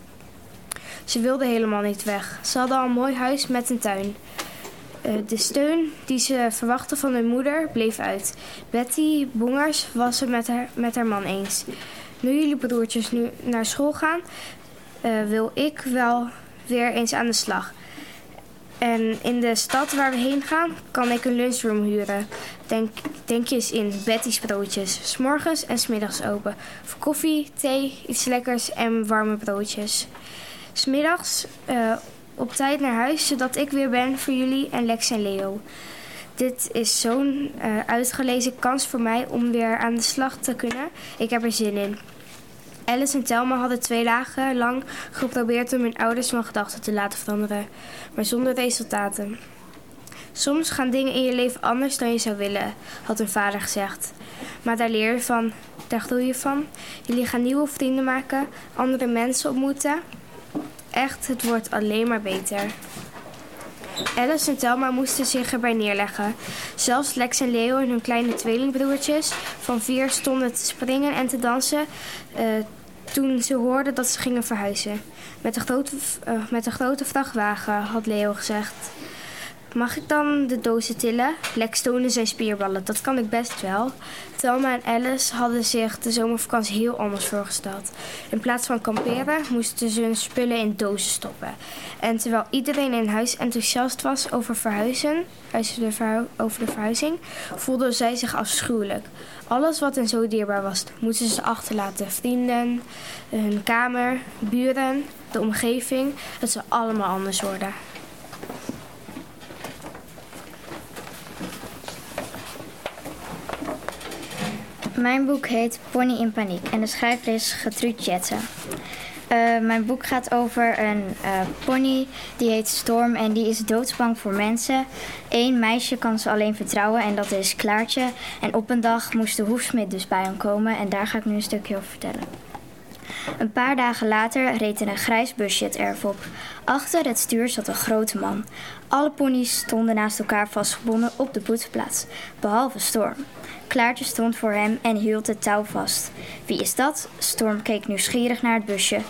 Ze wilden helemaal niet weg. Ze hadden al een mooi huis met een tuin. Uh, de steun die ze verwachten van hun moeder bleef uit. Betty Bongers was het met haar, met haar man eens. Nu jullie broertjes nu naar school gaan, uh, wil ik wel weer eens aan de slag. En in de stad waar we heen gaan, kan ik een lunchroom huren. Denk, denk je eens in, Betty's broodjes. 's Morgens en 's middags open. Voor koffie, thee, iets lekkers en warme broodjes. 's Middags uh, op tijd naar huis, zodat ik weer ben voor jullie en Lex en Leo. Dit is zo'n uh, uitgelezen kans voor mij om weer aan de slag te kunnen. Ik heb er zin in. Alice en Thelma hadden twee dagen lang geprobeerd om hun ouders van gedachten te laten veranderen, maar zonder resultaten. Soms gaan dingen in je leven anders dan je zou willen, had hun vader gezegd. Maar daar leer je van, daar groei je van. Jullie gaan nieuwe vrienden maken, andere mensen ontmoeten. Echt, het wordt alleen maar beter. Alice en Thelma moesten zich erbij neerleggen. Zelfs Lex en Leo en hun kleine tweelingbroertjes van vier stonden te springen en te dansen uh, toen ze hoorden dat ze gingen verhuizen. Met een grote, uh, met een grote vrachtwagen, had Leo gezegd. Mag ik dan de dozen tillen? Lex toonde zijn spierballen, dat kan ik best wel. Thelma en Alice hadden zich de zomervakantie heel anders voorgesteld. In plaats van kamperen moesten ze hun spullen in dozen stoppen. En terwijl iedereen in huis enthousiast was over, verhuizen, over de verhuizing, voelden zij zich afschuwelijk. Alles wat hen zo dierbaar was, moesten ze achterlaten. Vrienden, hun kamer, buren, de omgeving. Het zou allemaal anders worden. Mijn boek heet Pony in Paniek en de schrijver is Gertrude Jette. Uh, mijn boek gaat over een uh, pony die heet Storm en die is doodsbang voor mensen. Eén meisje kan ze alleen vertrouwen en dat is Klaartje. En op een dag moest de hoefsmid dus bij hem komen en daar ga ik nu een stukje over vertellen. Een paar dagen later reed er een grijs busje het erf op. Achter het stuur zat een grote man. Alle ponies stonden naast elkaar vastgebonden op de boeteplaats, behalve Storm. Klaartje stond voor hem en hield het touw vast. Wie is dat? Storm keek nieuwsgierig naar het busje.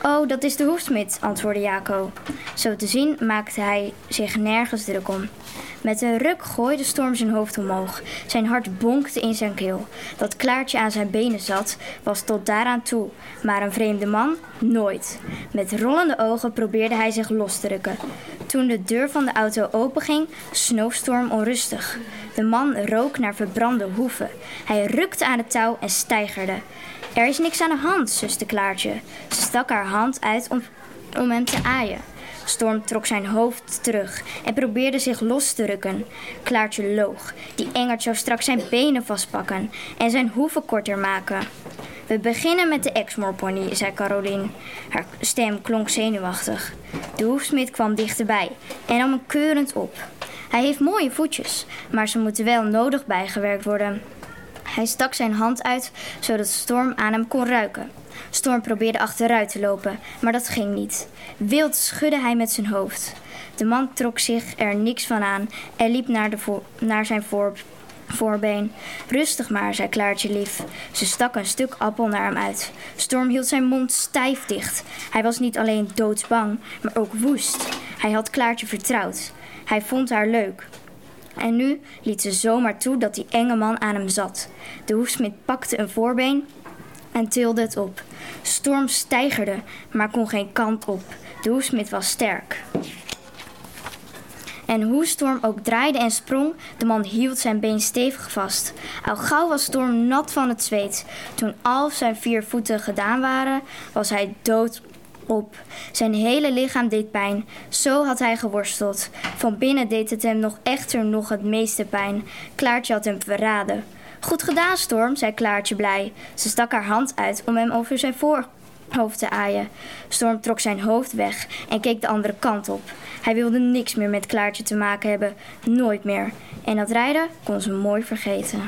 Oh, dat is de hoefsmid, antwoordde Jaco. Zo te zien maakte hij zich nergens druk om. Met een ruk gooide Storm zijn hoofd omhoog. Zijn hart bonkte in zijn keel. Dat Klaartje aan zijn benen zat, was tot daaraan toe. Maar een vreemde man? Nooit. Met rollende ogen probeerde hij zich los te rukken. Toen de deur van de auto openging, snoof Storm onrustig. De man rook naar verbrande hoeven. Hij rukte aan het touw en steigerde. Er is niks aan de hand, zuste Klaartje. Ze stak haar hand uit om, om hem te aaien. Storm trok zijn hoofd terug en probeerde zich los te rukken. Klaartje loog. Die Engert zou straks zijn benen vastpakken en zijn hoeven korter maken. We beginnen met de Exmoorpony, zei Carolien. Haar stem klonk zenuwachtig. De hoefsmid kwam dichterbij en nam hem keurend op. Hij heeft mooie voetjes, maar ze moeten wel nodig bijgewerkt worden. Hij stak zijn hand uit, zodat Storm aan hem kon ruiken. Storm probeerde achteruit te lopen, maar dat ging niet. Wild schudde hij met zijn hoofd. De man trok zich er niks van aan en liep naar, de vo- naar zijn voor- voorbeen. Rustig maar, zei Klaartje lief. Ze stak een stuk appel naar hem uit. Storm hield zijn mond stijf dicht. Hij was niet alleen doodsbang, maar ook woest. Hij had Klaartje vertrouwd. Hij vond haar leuk. En nu liet ze zomaar toe dat die enge man aan hem zat. De hoefsmid pakte een voorbeen en tilde het op. Storm steigerde, maar kon geen kant op. De hoefsmid was sterk. En hoe Storm ook draaide en sprong, de man hield zijn been stevig vast. Al gauw was Storm nat van het zweet. Toen al zijn vier voeten gedaan waren, was hij dood op. Zijn hele lichaam deed pijn. Zo had hij geworsteld. Van binnen deed het hem nog echter nog het meeste pijn. Klaartje had hem verraden. Goed gedaan, Storm, zei Klaartje blij. Ze stak haar hand uit om hem over zijn voorhoofd te aaien. Storm trok zijn hoofd weg en keek de andere kant op. Hij wilde niks meer met Klaartje te maken hebben. Nooit meer. En dat rijden kon ze mooi vergeten.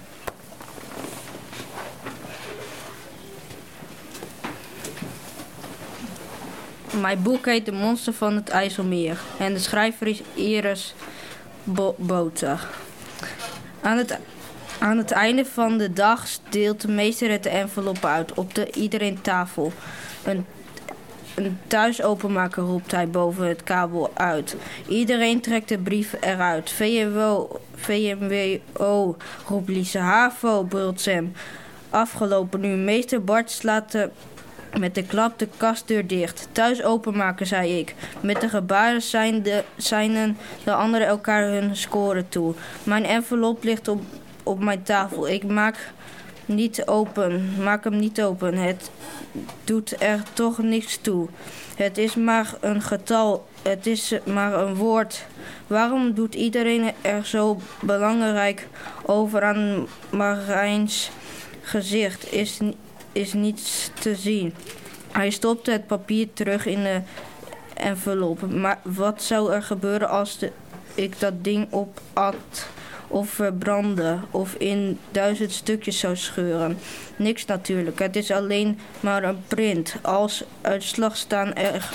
Mijn boek heet De Monster van het IJsselmeer en de schrijver is Iris Bo- Botha. Aan het, aan het einde van de dag deelt de meester het de envelop uit op de iedereen tafel. Een, een thuis openmaken, roept hij boven het kabel uit. Iedereen trekt de brief eruit. V M W, V M W O, roept Lise. HAVO, brult Sam. Afgelopen nu. Meester Bart slaat de... Met de klap de kastdeur dicht. Thuis openmaken, zei ik. Met de gebaren zijn de, seinen de anderen elkaar hun score toe. Mijn envelop ligt op, op mijn tafel. Ik maak, niet open, maak hem niet open. Het doet er toch niks toe. Het is maar een getal. Het is maar een woord. Waarom doet iedereen er zo belangrijk over aan Marijns gezicht? Is niet. is niets te zien. Hij stopte het papier terug in de envelop. Maar wat zou er gebeuren als de, ik dat ding opat of verbrandde of in duizend stukjes zou scheuren? Niks natuurlijk. Het is alleen maar een print. Als uitslag staan er,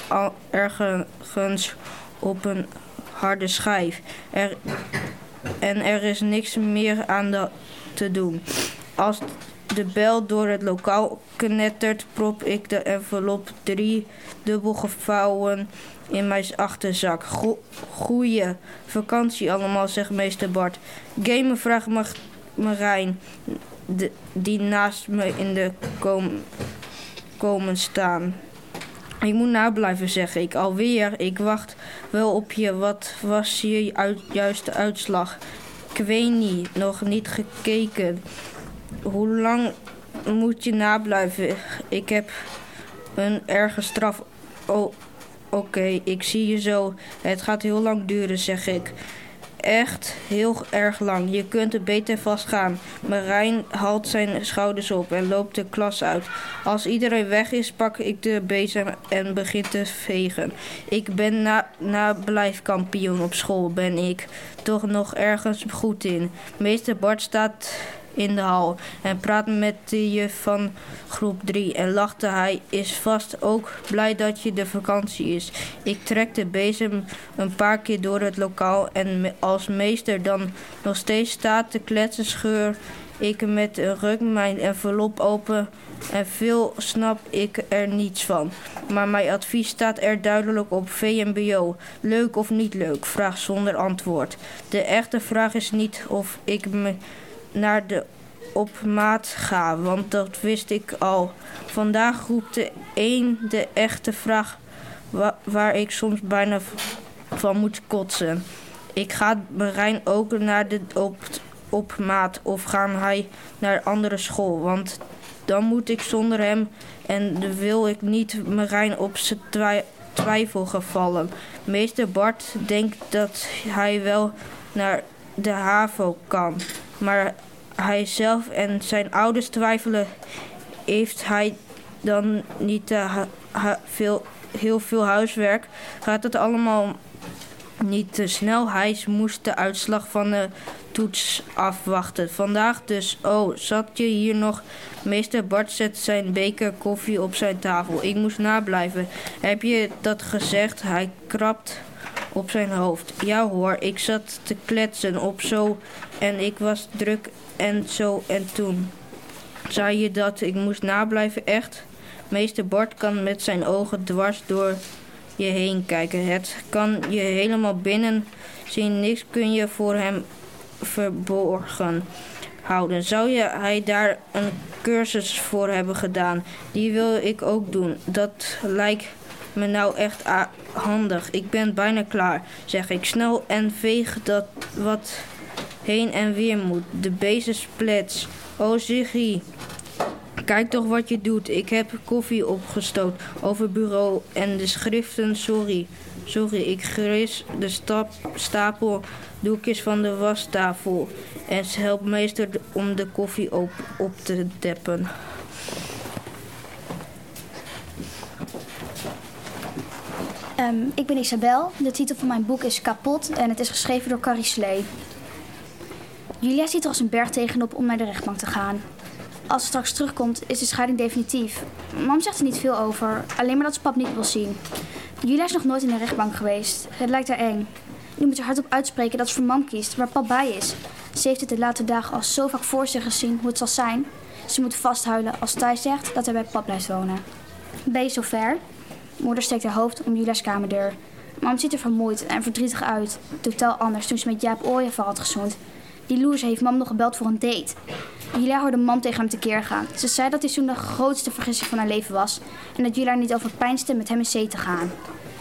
ergens op een harde schijf. Er, en er is niks meer aan de, te doen. Als de bel door het lokaal knettert, prop ik de envelop drie dubbel gevouwen in mijn achterzak. Go- goeie vakantie allemaal, zegt meester Bart. Gamer vraagt Mar- Marijn, de, die naast me in de kom- komen staan. Ik moet nablijven, zeg ik. Alweer, ik wacht wel op je. Wat was je uit, juiste uitslag? Ik weet niet, nog niet gekeken. Hoe lang moet je nablijven? Ik heb een erge straf. Oh, oké, okay, ik zie je zo. Het gaat heel lang duren, zeg ik. Echt heel erg lang. Je kunt er beter vast gaan. Marijn haalt zijn schouders op en loopt de klas uit. Als iedereen weg is, pak ik de bezem en begin te vegen. Ik ben na, nablijfkampioen op school, ben ik. Toch nog ergens goed in. Meester Bart staat in de hal en praat met de juf van groep drie en lachte. Hij is vast ook blij dat je de vakantie is. Ik trek de bezem een paar keer door het lokaal en als meester dan nog steeds staat te kletsen, scheur ik met een ruk mijn envelop open en veel snap ik er niets van. Maar mijn advies staat er duidelijk op: V M B O. Leuk of niet leuk? Vraag zonder antwoord. De echte vraag is niet of ik me naar de op maat ga, want dat wist ik al. Vandaag roept de een de echte vraag wa- waar ik soms bijna v- van moet kotsen. Ik ga Marijn ook naar de op, op maat of gaan hij naar een andere school? Want dan moet ik zonder hem en dan wil ik niet Marijn op zijn twi- twijfel gevallen. Meester Bart denkt dat hij wel naar de HAVO kan, maar hij zelf en zijn ouders twijfelen. Heeft hij dan niet uh, ha- ha- veel, heel veel huiswerk? Gaat het allemaal niet te snel? Hij moest de uitslag van de toets afwachten. Vandaag dus. Oh, zat je hier nog? Meester Bart zet zijn beker koffie op zijn tafel. Ik moest nablijven. Heb je dat gezegd? Hij krabt op zijn hoofd. Ja hoor, ik zat te kletsen op zo en ik was druk en zo en toen. Zei je dat ik moest nablijven, echt? Meester Bart kan met zijn ogen dwars door je heen kijken. Het kan je helemaal binnen zien. Niks kun je voor hem verborgen houden. Zou je hij daar een cursus voor hebben gedaan? Die wil ik ook doen. Dat lijkt me nou echt a- handig. Ik ben bijna klaar, zeg ik snel en veeg dat wat heen en weer moet. De bezen splets. Oh Ziggy, kijk toch wat je doet. Ik heb koffie opgestoot over bureau en de schriften. Sorry, sorry. Ik gris de stap, stapel doekjes van de wastafel en help meester om de koffie op, op te deppen. Um, ik ben Isabel. De titel van mijn boek is Kapot en het is geschreven door Carrie Slee. Julia ziet er als een berg tegenop om naar de rechtbank te gaan. Als ze straks terugkomt, is de scheiding definitief. Mam zegt er niet veel over, alleen maar dat ze pap niet wil zien. Julia is nog nooit in de rechtbank geweest. Het lijkt haar eng. Nu moet ze hardop uitspreken dat ze voor mam kiest, waar pap bij is. Ze heeft het de laatste dagen al zo vaak voor zich gezien hoe het zal zijn. Ze moet vasthuilen als Thijs zegt dat hij bij pap blijft wonen. Ben je zover? Moeder steekt haar hoofd om Julia's kamerdeur. Mam ziet er vermoeid en verdrietig uit. Totaal anders toen ze met Jaap Ooyevaar had gezoend. Die loers heeft mam nog gebeld voor een date. Julia hoorde mam tegen hem tekeer gaan. Ze zei dat dit toen de grootste vergissing van haar leven was. En dat Julia er niet over peinsde met hem in zee te gaan.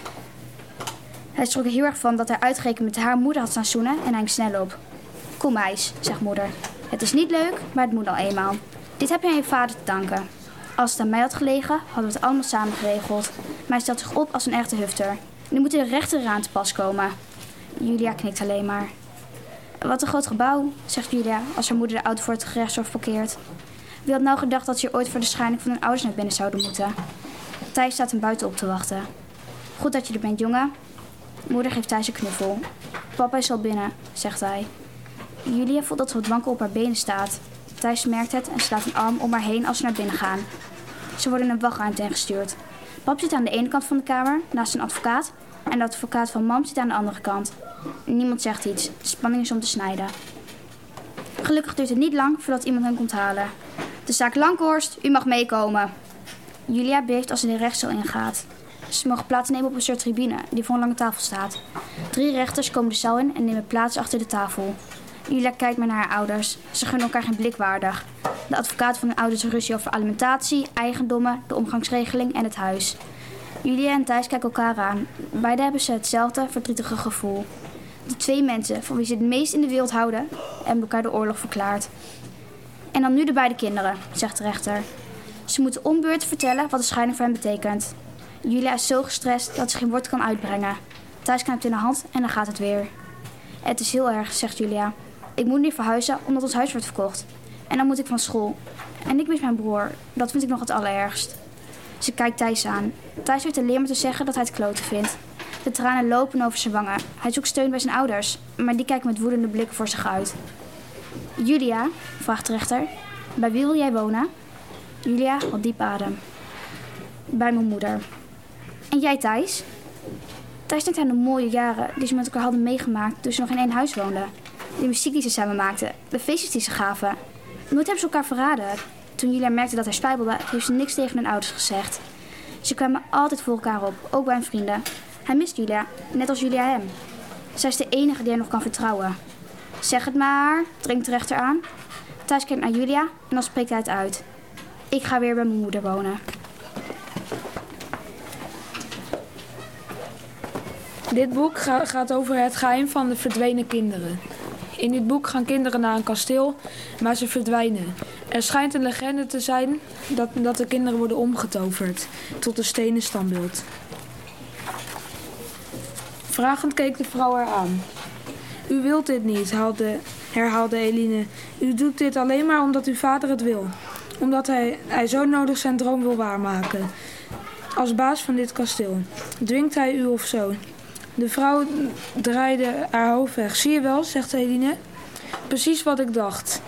Hij schrok er heel erg van dat hij uitgerekend met haar moeder had staan zoenen en hij ging snel op. Kom meis, zegt moeder. Het is niet leuk, maar het moet al eenmaal. Dit heb je aan je vader te danken. Als het aan mij had gelegen, hadden we het allemaal samen geregeld. Maar hij stelt zich op als een echte hufter. Nu moet de rechter eraan te pas komen. Julia knikt alleen maar. Wat een groot gebouw, zegt Julia als haar moeder de auto voor het gerechtshof parkeert. Wie had nou gedacht dat ze ooit voor de scheiding van hun ouders naar binnen zouden moeten? Thijs staat hem buiten op te wachten. Goed dat je er bent, jongen. Moeder geeft Thijs een knuffel. Papa is al binnen, zegt hij. Julia voelt dat ze wat wankel op haar benen staat. Thijs merkt het en slaat een arm om haar heen als ze naar binnen gaan. Ze worden een wachtruimte ingestuurd. Pap zit aan de ene kant van de kamer, naast een advocaat. En de advocaat van mam zit aan de andere kant. Niemand zegt iets. De spanning is om te snijden. Gelukkig duurt het niet lang voordat iemand hen komt halen. De zaak Lankhorst, u mag meekomen. Julia beeft als ze de rechtszaal ingaat. Ze mogen plaats nemen op een soort tribune die voor een lange tafel staat. Drie rechters komen de zaal in en nemen plaats achter de tafel. Julia kijkt maar naar haar ouders. Ze gunnen elkaar geen blik waardig. De advocaat van hun ouders ruzie over alimentatie, eigendommen, de omgangsregeling en het huis. Julia en Thijs kijken elkaar aan. Beiden hebben ze hetzelfde verdrietige gevoel. De twee mensen voor wie ze het meest in de wereld houden, hebben elkaar de oorlog verklaard. En dan nu de beide kinderen, zegt de rechter. Ze moeten om beurt vertellen wat de scheiding voor hen betekent. Julia is zo gestrest dat ze geen woord kan uitbrengen. Thijs knijpt in de hand en dan gaat het weer. Het is heel erg, zegt Julia. Ik moet nu verhuizen omdat ons huis wordt verkocht. En dan moet ik van school. En ik mis mijn broer. Dat vind ik nog het allerergst. Ze kijkt Thijs aan. Thijs weet alleen maar te zeggen dat hij het kloten vindt. De tranen lopen over zijn wangen. Hij zoekt steun bij zijn ouders. Maar die kijken met woedende blikken voor zich uit. Julia, vraagt de rechter. Bij wie wil jij wonen? Julia haalt diep adem. Bij mijn moeder. En jij Thijs? Thijs denkt aan de mooie jaren die ze met elkaar hadden meegemaakt toen ze nog in één huis woonden. De muziek die ze samen maakten, de feestjes die ze gaven. Nooit hebben ze elkaar verraden. Toen Julia merkte dat hij spijbelde, heeft ze niks tegen hun ouders gezegd. Ze kwamen altijd voor elkaar op, ook bij hun vrienden. Hij mist Julia, net als Julia hem. Zij is de enige die hij nog kan vertrouwen. Zeg het maar, dringt de rechter aan. Thijs kijkt naar Julia en dan spreekt hij het uit. Ik ga weer bij mijn moeder wonen. Dit boek ga- gaat over het geheim van de verdwenen kinderen. In dit boek gaan kinderen naar een kasteel, maar ze verdwijnen. Er schijnt een legende te zijn dat, dat de kinderen worden omgetoverd tot een stenen standbeeld. Vragend keek de vrouw haar aan. U wilt dit niet, haalde, herhaalde Eline. U doet dit alleen maar omdat uw vader het wil. Omdat hij, hij zo nodig zijn droom wil waarmaken. Als baas van dit kasteel. Dwingt hij u of zo? De vrouw draaide haar hoofd weg. Zie je wel, zegt Eline. Precies wat ik dacht.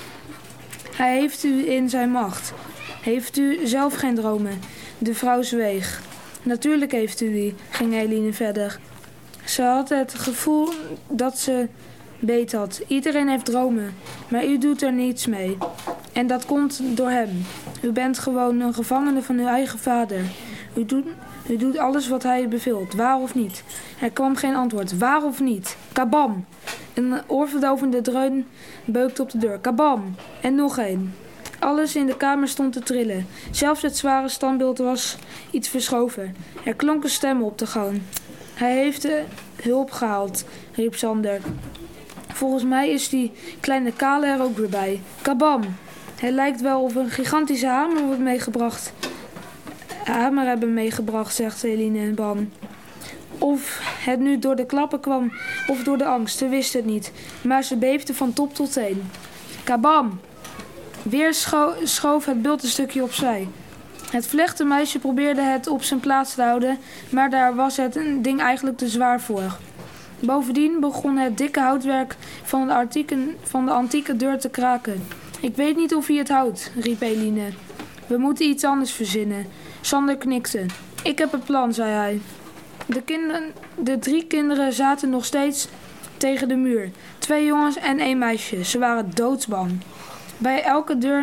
Hij heeft u in zijn macht. Heeft u zelf geen dromen? De vrouw zweeg. Natuurlijk heeft u die, ging Eline verder. Ze had het gevoel dat ze beet had. Iedereen heeft dromen, maar u doet er niets mee. En dat komt door hem. U bent gewoon een gevangene van uw eigen vader. U doet, u doet alles wat hij beveelt, waar of niet. Er kwam geen antwoord, waar of niet. Kabam! Een oorverdovende dreun beukte op de deur. Kabam! En nog een. Alles in de kamer stond te trillen. Zelfs het zware standbeeld was iets verschoven. Er klonken stemmen op de gang. Hij heeft de hulp gehaald, riep Sander. Volgens mij is die kleine kale er ook weer bij. Kabam! Het lijkt wel of een gigantische hamer wordt meegebracht. Hamer hebben meegebracht, zegt Eline bang. Of het nu door de klappen kwam of door de angst, ze wist het niet. Maar ze beefde van top tot teen. Kabam! Weer scho- schoof het beeld een stukje opzij. Het vlechte meisje probeerde het op zijn plaats te houden, maar daar was het ding eigenlijk te zwaar voor. Bovendien begon het dikke houtwerk van de, artieken, van de antieke deur te kraken. Ik weet niet of hij het houdt, riep Eline. We moeten iets anders verzinnen. Sander knikte. Ik heb een plan, zei hij. De, kinderen, de drie kinderen zaten nog steeds tegen de muur. Twee jongens en één meisje. Ze waren doodsbang. Bij elke deur...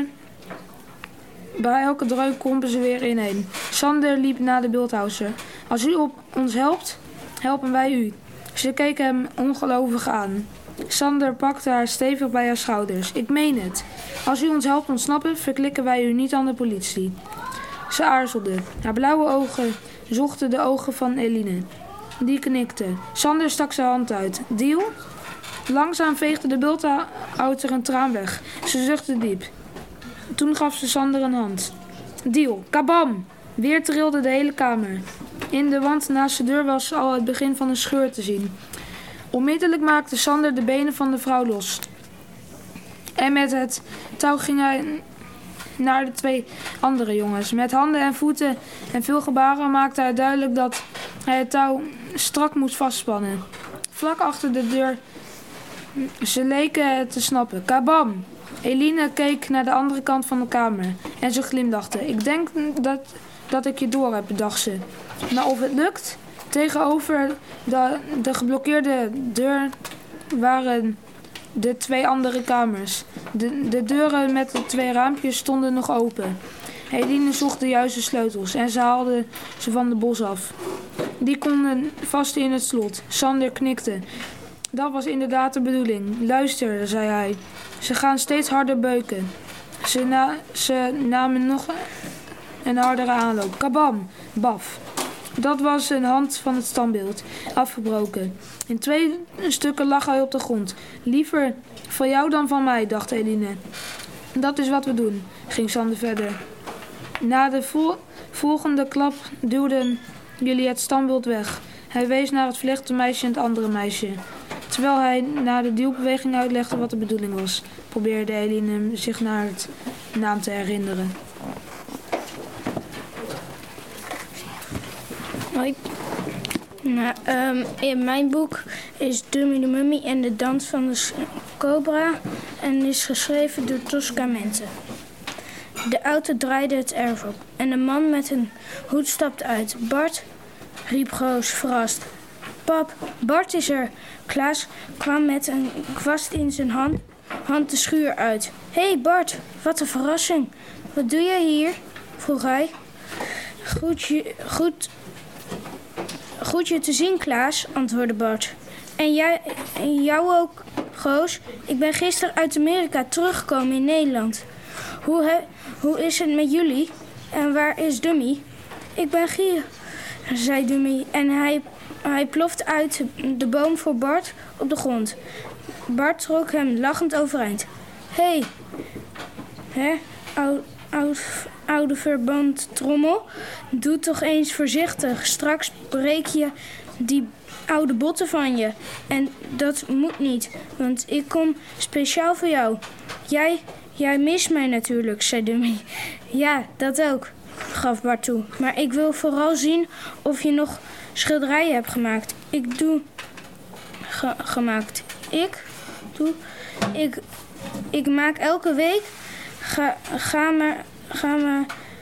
Bij elke dreun krompen ze weer ineen. Sander liep naar de beeldhouwer. Als u op ons helpt, helpen wij u. Ze keek hem ongelovig aan. Sander pakte haar stevig bij haar schouders. Ik meen het. Als u ons helpt ontsnappen, verklikken wij u niet aan de politie. Ze aarzelde. Haar blauwe ogen zochten de ogen van Eline. Die knikte. Sander stak zijn hand uit. Deal? Langzaam veegde de beeldhouwer een traan weg. Ze zuchtte diep. Toen gaf ze Sander een hand. Deal. Kabam! Weer trilde de hele kamer. In de wand naast de deur was al het begin van een scheur te zien. Onmiddellijk maakte Sander de benen van de vrouw los. En met het touw ging hij naar de twee andere jongens. Met handen en voeten en veel gebaren maakte hij duidelijk dat hij het touw strak moest vastspannen. Vlak achter de deur. Ze leken het te snappen. Kabam! Eline keek naar de andere kant van de kamer en ze glimlachte. Ik denk dat, dat ik je door heb, dacht ze. Maar of het lukt? Tegenover de, de geblokkeerde deur waren de twee andere kamers. De, de deuren met de twee raampjes stonden nog open. Eline zocht de juiste sleutels en ze haalde ze van de bos af. Die konden vast in het slot. Sander knikte. Dat was inderdaad de bedoeling. Luister, zei hij. Ze gaan steeds harder beuken. Ze, na, ze namen nog een hardere aanloop. Kabam! Baf! Dat was een hand van het standbeeld, afgebroken. In twee stukken lag hij op de grond. Liever van jou dan van mij, dacht Eline. Dat is wat we doen, ging Sander verder. Na de vol- volgende klap duwden jullie het standbeeld weg. Hij wees naar het vlechte meisje en het andere meisje. Terwijl hij na de duwbeweging uitlegde wat de bedoeling was, probeerde Eline zich naar het naam te herinneren. Hoi. Nou, um, in mijn boek is Dummy de Mummy en de dans van de cobra en is geschreven door Tosca Mente. De auto draaide het erf op en de man met een hoed stapte uit. Bart, riep Roos verrast. Pap, Bart is er. Klaas kwam met een kwast in zijn hand, hand de schuur uit. Hé hey Bart, wat een verrassing. Wat doe jij hier? Vroeg hij. Goed je, goed, goed je te zien, Klaas, antwoordde Bart. En, jij, en jou ook, Goos? Ik ben gisteren uit Amerika teruggekomen in Nederland. Hoe, he, hoe is het met jullie? En waar is Dummy? Ik ben hier, zei Dummy. En hij, hij plofte uit de boom voor Bart op de grond. Bart trok hem lachend overeind. Hé, hè, oud, oud, oude verbandtrommel, doe toch eens voorzichtig. Straks breek je die oude botten van je. En dat moet niet, want ik kom speciaal voor jou. Jij, jij mist mij natuurlijk, zei Dummy. Ja, dat ook, gaf Bart toe. Maar ik wil vooral zien of je nog schilderijen hebt gemaakt. Ik doe... Ge, gemaakt. Ik doe... Ik... Ik maak elke week... Ga, ga maar... Ga maar...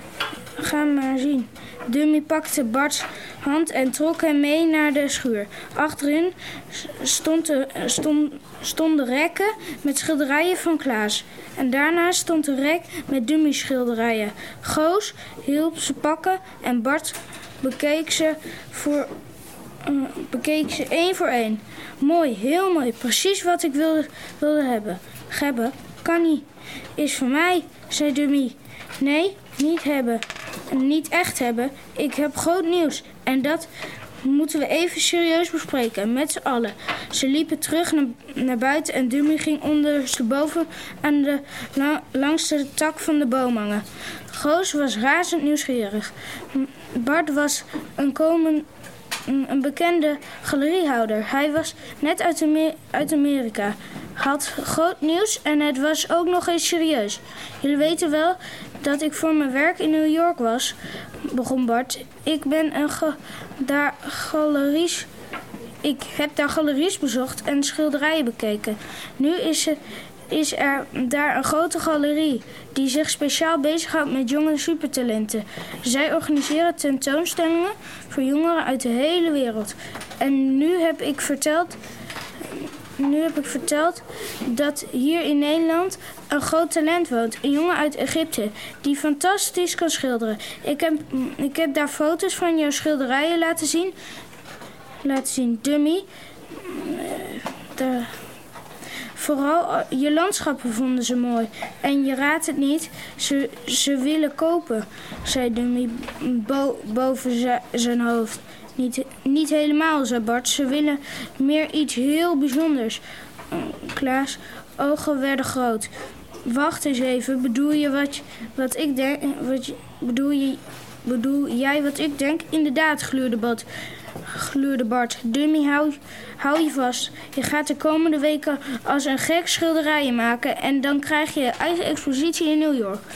Ga maar zien. Dummy pakte Bart's hand en trok hem mee naar de schuur. Achterin stond de, stond, stonden rekken met schilderijen van Klaas. En daarnaast stond een rek met Dummy's schilderijen. Goos hielp ze pakken en Bart bekeek ze, voor, uh, bekeek ze één voor één. Mooi, heel mooi. Precies wat ik wilde, wilde hebben. Gebben kan niet. Is voor mij, zei Dummy. Nee, niet hebben. Niet echt hebben. Ik heb groot nieuws. En dat moeten we even serieus bespreken. Met z'n allen. Ze liepen terug naar, naar buiten en Dummy ging ondersteboven aan de la, langs de tak van de boom hangen. Goos was razend nieuwsgierig. Bart was een, komen, een bekende galeriehouder. Hij was net uit, Amer- uit Amerika. Had groot nieuws en het was ook nog eens serieus. Jullie weten wel dat ik voor mijn werk in New York was, begon Bart. Ik ben een ge- daar galeries... Ik heb daar galeries bezocht en schilderijen bekeken. Nu is, er, is er daar een grote galerie die zich speciaal bezighoudt met jonge supertalenten. Zij organiseren tentoonstellingen voor jongeren uit de hele wereld. En nu heb ik verteld... Nu heb ik verteld dat hier in Nederland een groot talent woont. Een jongen uit Egypte die fantastisch kan schilderen. Ik heb, ik heb daar foto's van jouw schilderijen laten zien. Laten zien, Dummy. De, vooral je landschappen vonden ze mooi. En je raadt het niet, ze, ze willen kopen, zei Dummy bo, boven zijn hoofd. Niet, niet helemaal, zei Bart. Ze willen meer iets heel bijzonders. Klaas' ogen werden groot. Wacht eens even. Bedoel je wat, wat ik denk? Wat, bedoel, je, bedoel jij wat ik denk? Inderdaad, gluurde Bart. Gluurde Bart. Dummy, hou, hou je vast. Je gaat de komende weken als een gek schilderijen maken. En dan krijg je je eigen expositie in New York.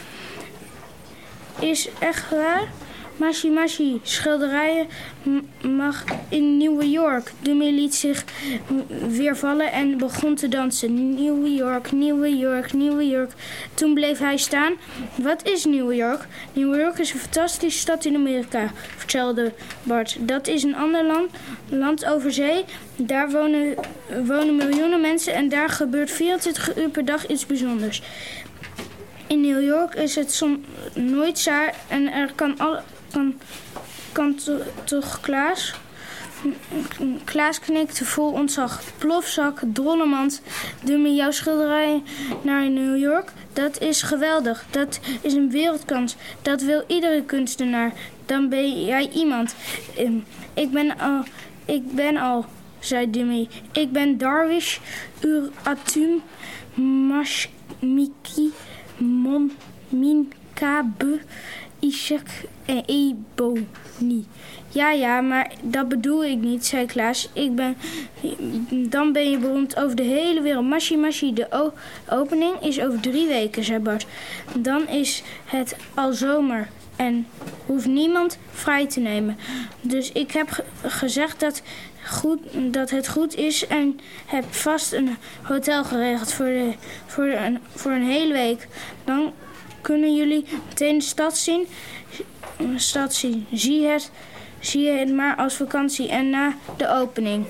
Is echt waar? Mashi Mashi, schilderijen mag in New York. Dummy liet zich weer vallen en begon te dansen. New York, New York, New York. Toen bleef hij staan. Wat is New York? New York is een fantastische stad in Amerika, vertelde Bart. Dat is een ander land, land over zee. Daar wonen, wonen miljoenen mensen en daar gebeurt vierentwintig uur per dag iets bijzonders. In New York is het som nooit saai en er kan alle... Kan, kan to, toch Klaas? Klaas knikte vol ontzag. Plofzak, drollemand, Dummy, jouw schilderij naar New York. Dat is geweldig. Dat is een wereldkans. Dat wil iedere kunstenaar. Dan ben jij iemand. Ik ben al, ik ben al, zei Dummy. Ik ben Darwish, Ur Atum, Mashmiki, Mon, Min, Kabe, Ishak en Ebony. Ja, ja, maar dat bedoel ik niet, zei Klaas. Ik ben, dan ben je beroemd over de hele wereld. Mashi Mashi, de o- opening is over drie weken, zei Bart. Dan is het al zomer en hoeft niemand vrij te nemen. Dus ik heb ge- gezegd dat, goed, dat het goed is en heb vast een hotel geregeld voor, de, voor, een, voor een hele week. Dan kunnen jullie meteen de stad zien. De stad zien. Zie het, zie het maar als vakantie en na de opening.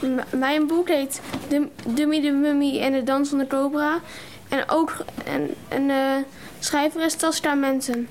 M- mijn boek heet Dum- Dummy de Mummy en de Dans van de Cobra. En ook en, en de schrijver is Tosca Mensen.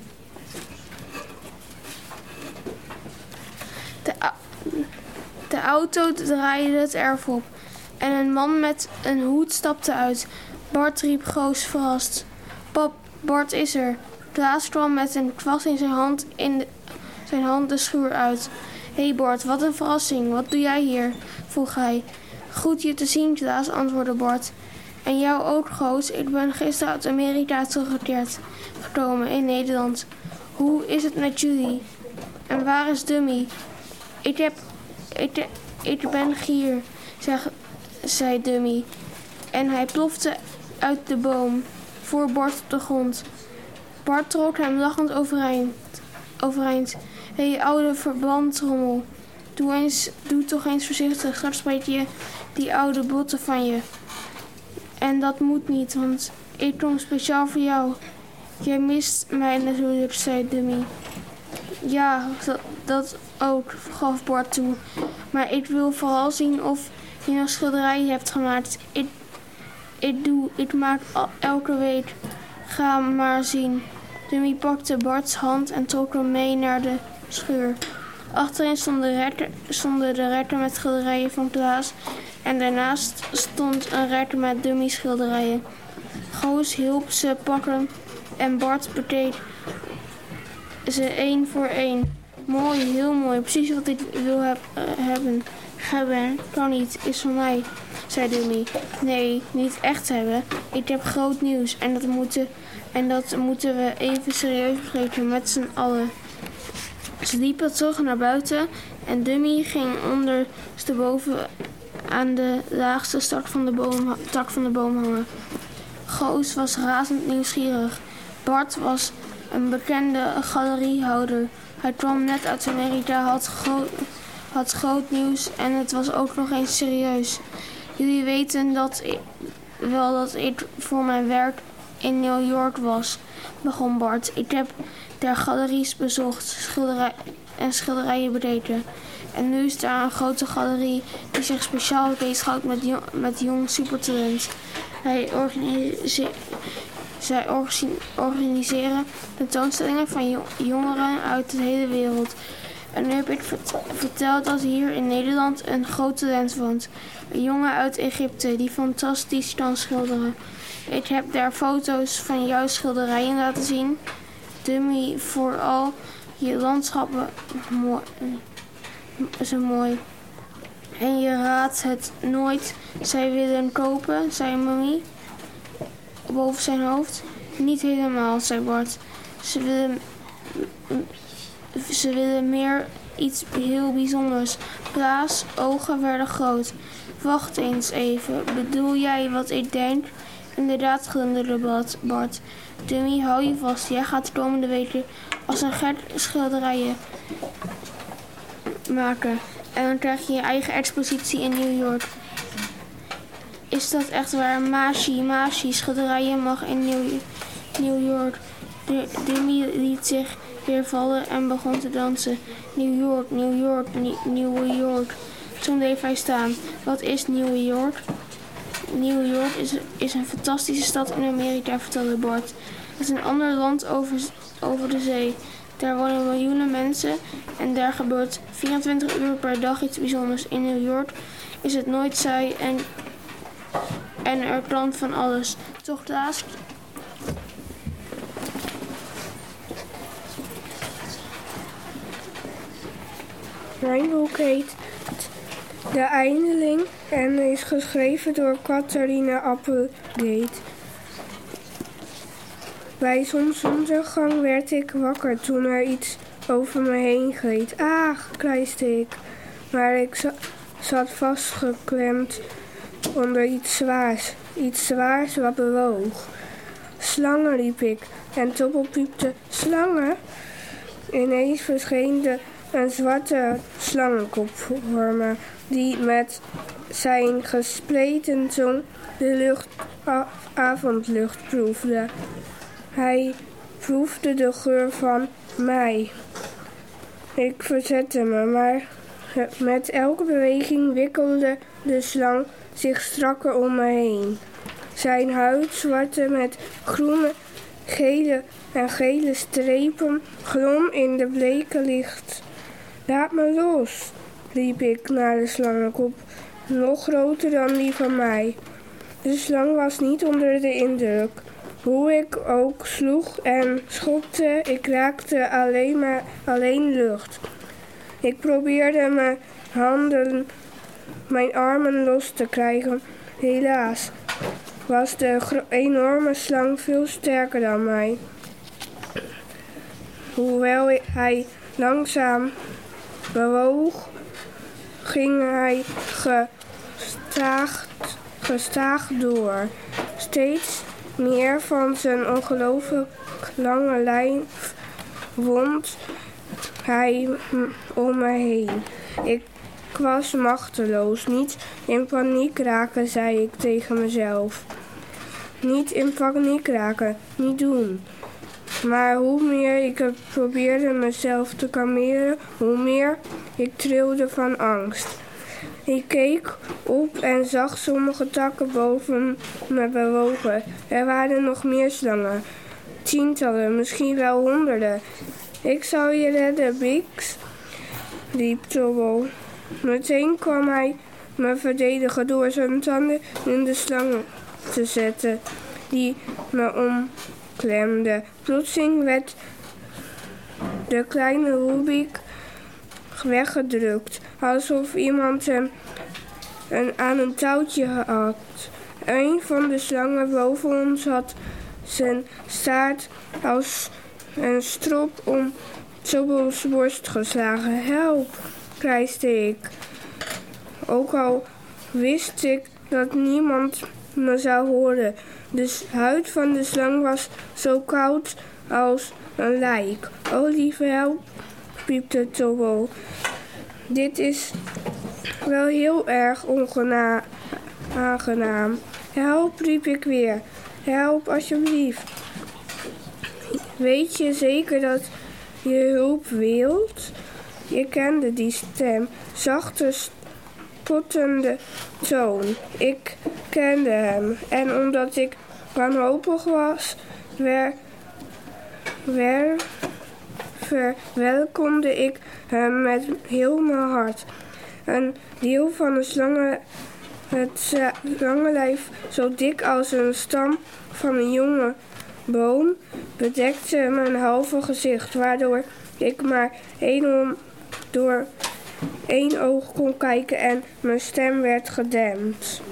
De, a- de auto draaide het erf op. En een man met een hoed stapte uit. Bart riep Goos verrast. Pap, Bart is er. Klaas kwam met een kwast in zijn hand, in de, zijn hand de schuur uit. Hé hey Bart, wat een verrassing. Wat doe jij hier? Vroeg hij. Goed je te zien, Klaas, antwoordde Bart. En jou ook, Goos. Ik ben gisteren uit Amerika teruggekeerd gekomen in Nederland. Hoe is het met jullie? En waar is Dummy? Ik heb... Ik, ik ben Gier, zeg, zei Dummy. En hij plofte uit de boom voor Bart op de grond. Bart trok hem lachend overeind. overeind. Hé, hey, oude verbandrommel. Doe, eens, doe toch eens voorzichtig. Straks spreekt je die oude botten van je. En dat moet niet, want ik kom speciaal voor jou. Jij mist mij natuurlijk, zei Dummy. Ja, dat, dat ook, gaf Bart toe. Maar ik wil vooral zien of je nog schilderijen hebt gemaakt. Ik, ik doe, ik maak elke week. Ga maar zien. Dummy pakte Bart's hand en trok hem mee naar de schuur. Achterin stond de rekker, stonden de rekker met schilderijen van Klaas. En daarnaast stond een rekker met Dummy schilderijen. Goos hielp ze pakken en Bart bekeek ze één voor één. Mooi, heel mooi. Precies wat ik wil heb, uh, hebben. Hebben, kan niet, is van mij, zei Dummy. Nee, niet echt hebben. Ik heb groot nieuws en dat moeten, en dat moeten we even serieus bespreken met z'n allen. Ze liepen terug naar buiten en Dummy ging ondersteboven aan de laagste tak van de boom, tak van de boom hangen. Goos was razend nieuwsgierig. Bart was een bekende galeriehouder. Hij kwam net uit Amerika, had, gro- had groot nieuws en het was ook nog eens serieus. Jullie weten dat ik, wel dat ik voor mijn werk in New York was, begon Bart. Ik heb daar galeries bezocht schilderij- en schilderijen bekeken. En nu is daar een grote galerie die zich speciaal bezighoudt met, jong, met jong supertalent. Hij organise- zij organiseren tentoonstellingen van jongeren uit de hele wereld. En nu heb ik verteld dat hier in Nederland een groot talent woont. Een jongen uit Egypte die fantastisch kan schilderen. Ik heb daar foto's van jouw schilderijen laten zien. Dummy, vooral je landschappen mooi, zo mooi. En je raadt het nooit. Zij willen kopen, zei Mummy boven zijn hoofd. Niet helemaal, zei Bart. Ze willen, ze willen meer iets heel bijzonders. Klaas' ogen werden groot. Wacht eens even. Bedoel jij wat ik denk? Inderdaad, glunderde Bart. Dummy, hou je vast. Jij gaat de komende weken als een gek schilderijen maken. En dan krijg je je eigen expositie in New York. Is dat echt waar? Mashi, Mashi, schilderijen mag in New, New York. Dummy liet zich weer vallen en begon te dansen. New York, New York, New York. Toen bleef hij staan. Wat is New York? New York is, is een fantastische stad in Amerika, vertelde Bart. Het is een ander land over, over de zee. Daar wonen miljoenen mensen en daar gebeurt vierentwintig uur per dag iets bijzonders. In New York is het nooit saai en, en er klant van alles. Toch, Klaas? Mijn boek heet De Eindeling en is geschreven door Catharina Applegate. Bij zonsondergang werd ik wakker toen er iets over me heen gleed. Ah, krijste ik. Maar ik za- zat vastgeklemd onder iets zwaars. Iets zwaars wat bewoog. Slangen, riep ik. En Toppel piepte, slangen? Ineens verscheen er een zwarte slangenkop voor me, die met zijn gespleten tong de lucht, a- avondlucht proefde. Hij proefde de geur van mij. Ik verzette me, maar Met elke beweging wikkelde de slang zich strakker om me heen. Zijn huid, zwarte met groene, gele en gele strepen, glom in de bleke licht. Laat me los, riep ik naar de slangenkop, nog groter dan die van mij. De slang was niet onder de indruk. Hoe ik ook sloeg en schopte, ik raakte alleen maar alleen lucht. Ik probeerde mijn handen, mijn armen los te krijgen. Helaas was de enorme slang veel sterker dan mij. Hoewel hij langzaam bewoog, ging hij gestaag, gestaag door. Steeds meer van zijn ongelooflijk lange lijf wond hij om me heen. Ik was machteloos. Niet in paniek raken, zei ik tegen mezelf. Niet in paniek raken, niet doen. Maar hoe meer ik probeerde mezelf te kalmeren, hoe meer ik trilde van angst. Ik keek op en zag sommige takken boven me bewogen. Er waren nog meer slangen. Tientallen, misschien wel honderden. Ik zal je redden, Bix, riep Tobbo. Meteen kwam hij me verdedigen door zijn tanden in de slang te zetten, die me omklemde. Plotseling werd de kleine Rubik weggedrukt, alsof iemand hem een, aan een touwtje had. Een van de slangen boven ons had zijn staart als een strop om Tobbo's borst geslagen. Help, krijste ik. Ook al wist ik dat niemand me zou horen. De huid van de slang was zo koud als een lijk. Oh, lieve help, piepte Tobbo. Dit is wel heel erg onaangenaam. Help, riep ik weer. Help, alsjeblieft. Weet je zeker dat je hulp wilt? Je kende die stem. Zachte, spottende toon. Ik kende hem. En omdat ik wanhopig was, wer, wer, verwelkomde ik hem met heel mijn hart. Een deel van de slangen, het slangenlijf, zo dik als een stam van een jonge boom, bedekte mijn halve gezicht, waardoor ik maar één door één oog kon kijken en mijn stem werd gedempt.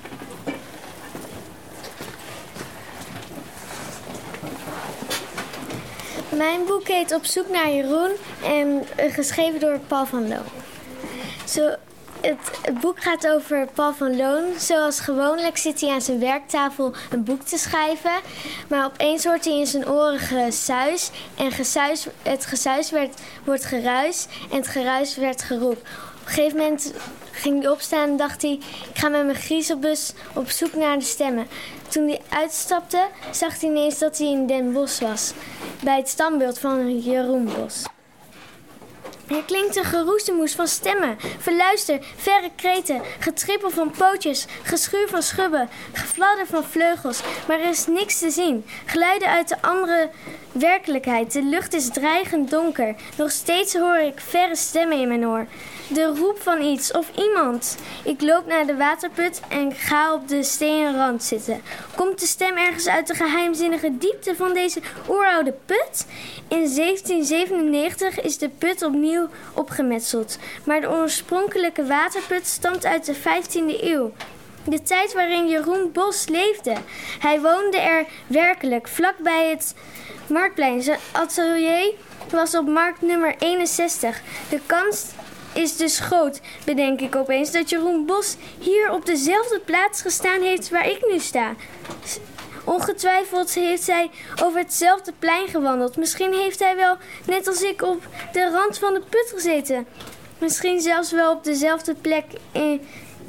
Mijn boek heet Op zoek naar Jeroen en geschreven door Paul van Loon. Zo, het, het boek gaat over Paul van Loon. Zoals gewoonlijk zit hij aan zijn werktafel een boek te schrijven. Maar opeens hoort hij in zijn oren gesuis. En gesuis, het gesuis werd, wordt geruis en het geruis werd geroep. Op een gegeven moment ging hij opstaan en dacht hij, ik ga met mijn griezelbus op zoek naar de stemmen. Toen hij uitstapte, zag hij ineens dat hij in Den Bosch was. Bij het standbeeld van Jeroen Bos. Er klinkt een geroezemoes van stemmen, verluister, verre kreten, getrippel van pootjes, geschuur van schubben, gefladder van vleugels, maar er is niks te zien. Geluiden uit de andere werkelijkheid, de lucht is dreigend donker. Nog steeds hoor ik verre stemmen in mijn oor. De roep van iets of iemand. Ik loop naar de waterput en ga op de stenen rand zitten. Komt de stem ergens uit de geheimzinnige diepte van deze oeroude put? In zeventien zevenennegentig is de put opnieuw opgemetseld. Maar de oorspronkelijke waterput stamt uit de vijftiende eeuw. De tijd waarin Jeroen Bos leefde. Hij woonde er werkelijk, vlakbij het Marktplein. Zijn atelier was op markt nummer eenenzestig. De kans is dus groot, bedenk ik opeens, dat Jeroen Bos hier op dezelfde plaats gestaan heeft waar ik nu sta. Ongetwijfeld heeft hij over hetzelfde plein gewandeld. Misschien heeft hij wel, net als ik, op de rand van de put gezeten. Misschien zelfs wel op dezelfde plek in,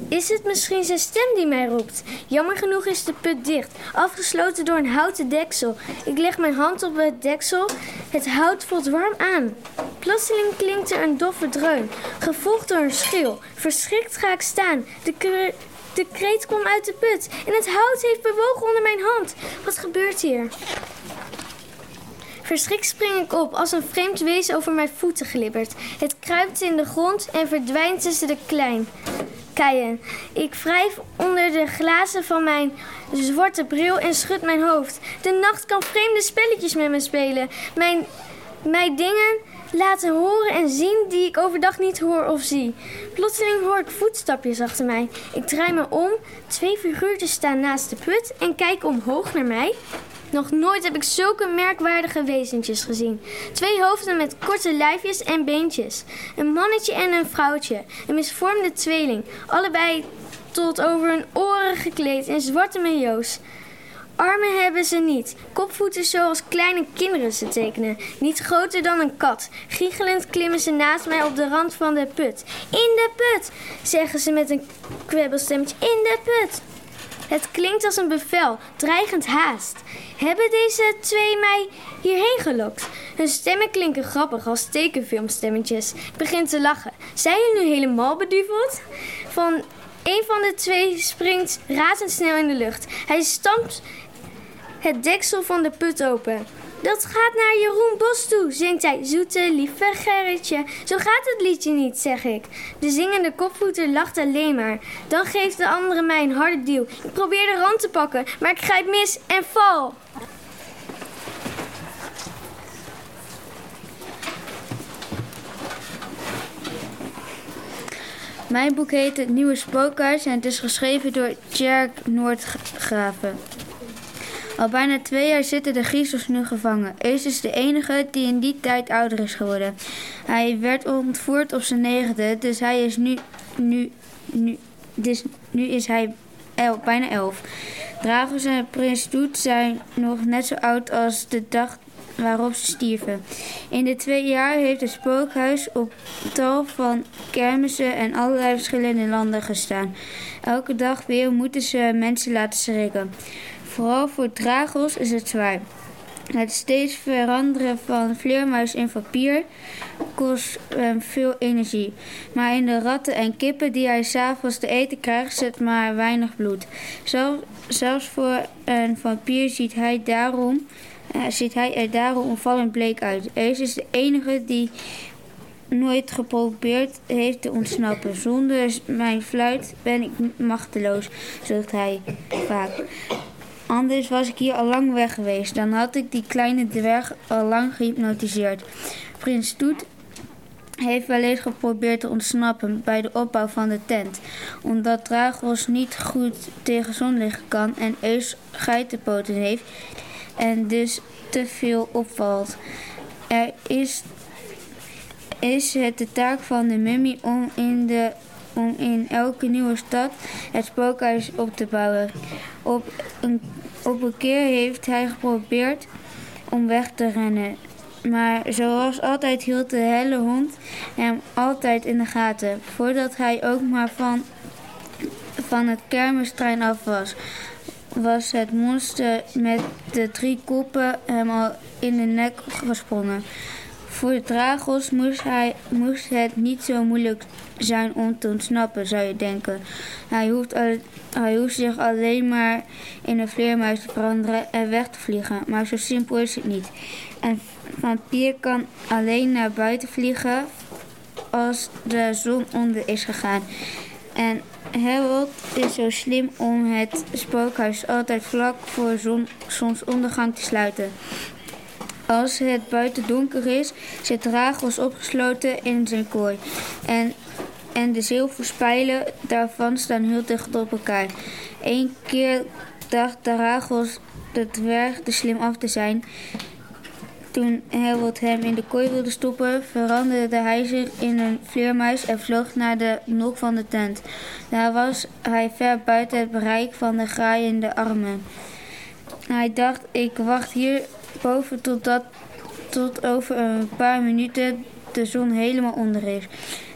Is het misschien zijn stem die mij roept? Jammer genoeg is de put dicht, afgesloten door een houten deksel. Ik leg mijn hand op het deksel. Het hout voelt warm aan. Plotseling klinkt er een doffe dreun, gevolgd door een schreeuw. Verschrikt ga ik staan. De, kre- de kreet kwam uit de put en het hout heeft bewogen onder mijn hand. Wat gebeurt hier? Verschrikt spring ik op, als een vreemd wezen over mijn voeten glibbert. Het kruipt in de grond en verdwijnt tussen de klein. Keien. Ik wrijf onder de glazen van mijn zwarte bril en schud mijn hoofd. De nacht kan vreemde spelletjes met me spelen. Mijn, mijn dingen laten horen en zien die ik overdag niet hoor of zie. Plotseling hoor ik voetstapjes achter mij. Ik draai me om. Twee figuurtjes staan naast de put en kijken omhoog naar mij. Nog nooit heb ik zulke merkwaardige wezentjes gezien. Twee hoofden met korte lijfjes en beentjes. Een mannetje en een vrouwtje. Een misvormde tweeling. Allebei tot over hun oren gekleed in zwarte majo's. Armen hebben ze niet. Kopvoeten zoals kleine kinderen ze tekenen. Niet groter dan een kat. Giechelend klimmen ze naast mij op de rand van de put. In de put, zeggen ze met een kwebbelstemmetje. In de put. Het klinkt als een bevel, dreigend haast. Hebben deze twee mij hierheen gelokt? Hun stemmen klinken grappig als tekenfilmstemmetjes. Ik begin te lachen. Zijn jullie nu helemaal beduveld? Van een van de twee springt razendsnel in de lucht. Hij stampt het deksel van de put open. Dat gaat naar Jeroen Bos toe, zingt hij. Zoete, lieve Gerritje. Zo gaat het liedje niet, zeg ik. De zingende kopvoeter lacht alleen maar. Dan geeft de andere mij een harde duw. Ik probeer de rand te pakken, maar ik grijp mis en val. Mijn boek heet Het Nieuwe Spookhuis en het is geschreven door Tjerk Noordgraven. Al bijna twee jaar zitten de griezels nu gevangen. Ace is de enige die in die tijd ouder is geworden. Hij werd ontvoerd op zijn negende, dus hij is nu, nu, nu, dus nu is hij el, bijna elf. Dragos en prins Toet zijn nog net zo oud als de dag waarop ze stierven. In de twee jaar heeft het spookhuis op tal van kermissen en allerlei verschillende landen gestaan. Elke dag weer moeten ze mensen laten schrikken. Vooral voor Dragos is het zwaar. Het steeds veranderen van vleermuis in papier kost um, veel energie. Maar in de ratten en kippen die hij 's avonds te eten krijgt zit maar weinig bloed. Zelf, zelfs voor een vampier ziet hij, daarom, uh, ziet hij er daarom opvallend bleek uit. Ace is de enige die nooit geprobeerd heeft te ontsnappen. Zonder mijn fluit ben ik machteloos, zucht hij vaak. Anders was ik hier al lang weg geweest. Dan had ik die kleine dwerg al lang gehypnotiseerd. Prins Toet heeft wel eens geprobeerd te ontsnappen bij de opbouw van de tent. Omdat Dragos niet goed tegen zonlicht kan en Ace geitenpoten heeft en dus te veel opvalt. Er is, is het de taak van de mummie om in de om in elke nieuwe stad het spookhuis op te bouwen. Op een, op een keer heeft hij geprobeerd om weg te rennen. Maar zoals altijd hield de helle hond hem altijd in de gaten. Voordat hij ook maar van, van het kermistrein af was, was het monster met de drie koppen hem al in de nek gesprongen. Voor Dragos moest, hij, moest het niet zo moeilijk zijn om te ontsnappen, zou je denken. Hij hoeft, al, hij hoeft zich alleen maar in een vleermuis te veranderen en weg te vliegen. Maar zo simpel is het niet. Een vampier kan alleen naar buiten vliegen als de zon onder is gegaan. En Harold is zo slim om het spookhuis altijd vlak voor zon, zonsondergang te sluiten. Als het buiten donker is, zit Dragos opgesloten in zijn kooi. En, en de zilverspijlen daarvan staan heel dicht op elkaar. Eén keer dacht Dragos de dwerg te slim af te zijn. Toen Harold hem in de kooi wilde stoppen, veranderde hij zich in een vleermuis en vloog naar de nok van de tent. Daar was hij ver buiten het bereik van de graaiende armen. Hij dacht, ik wacht hier boven totdat tot over een paar minuten de zon helemaal onder is.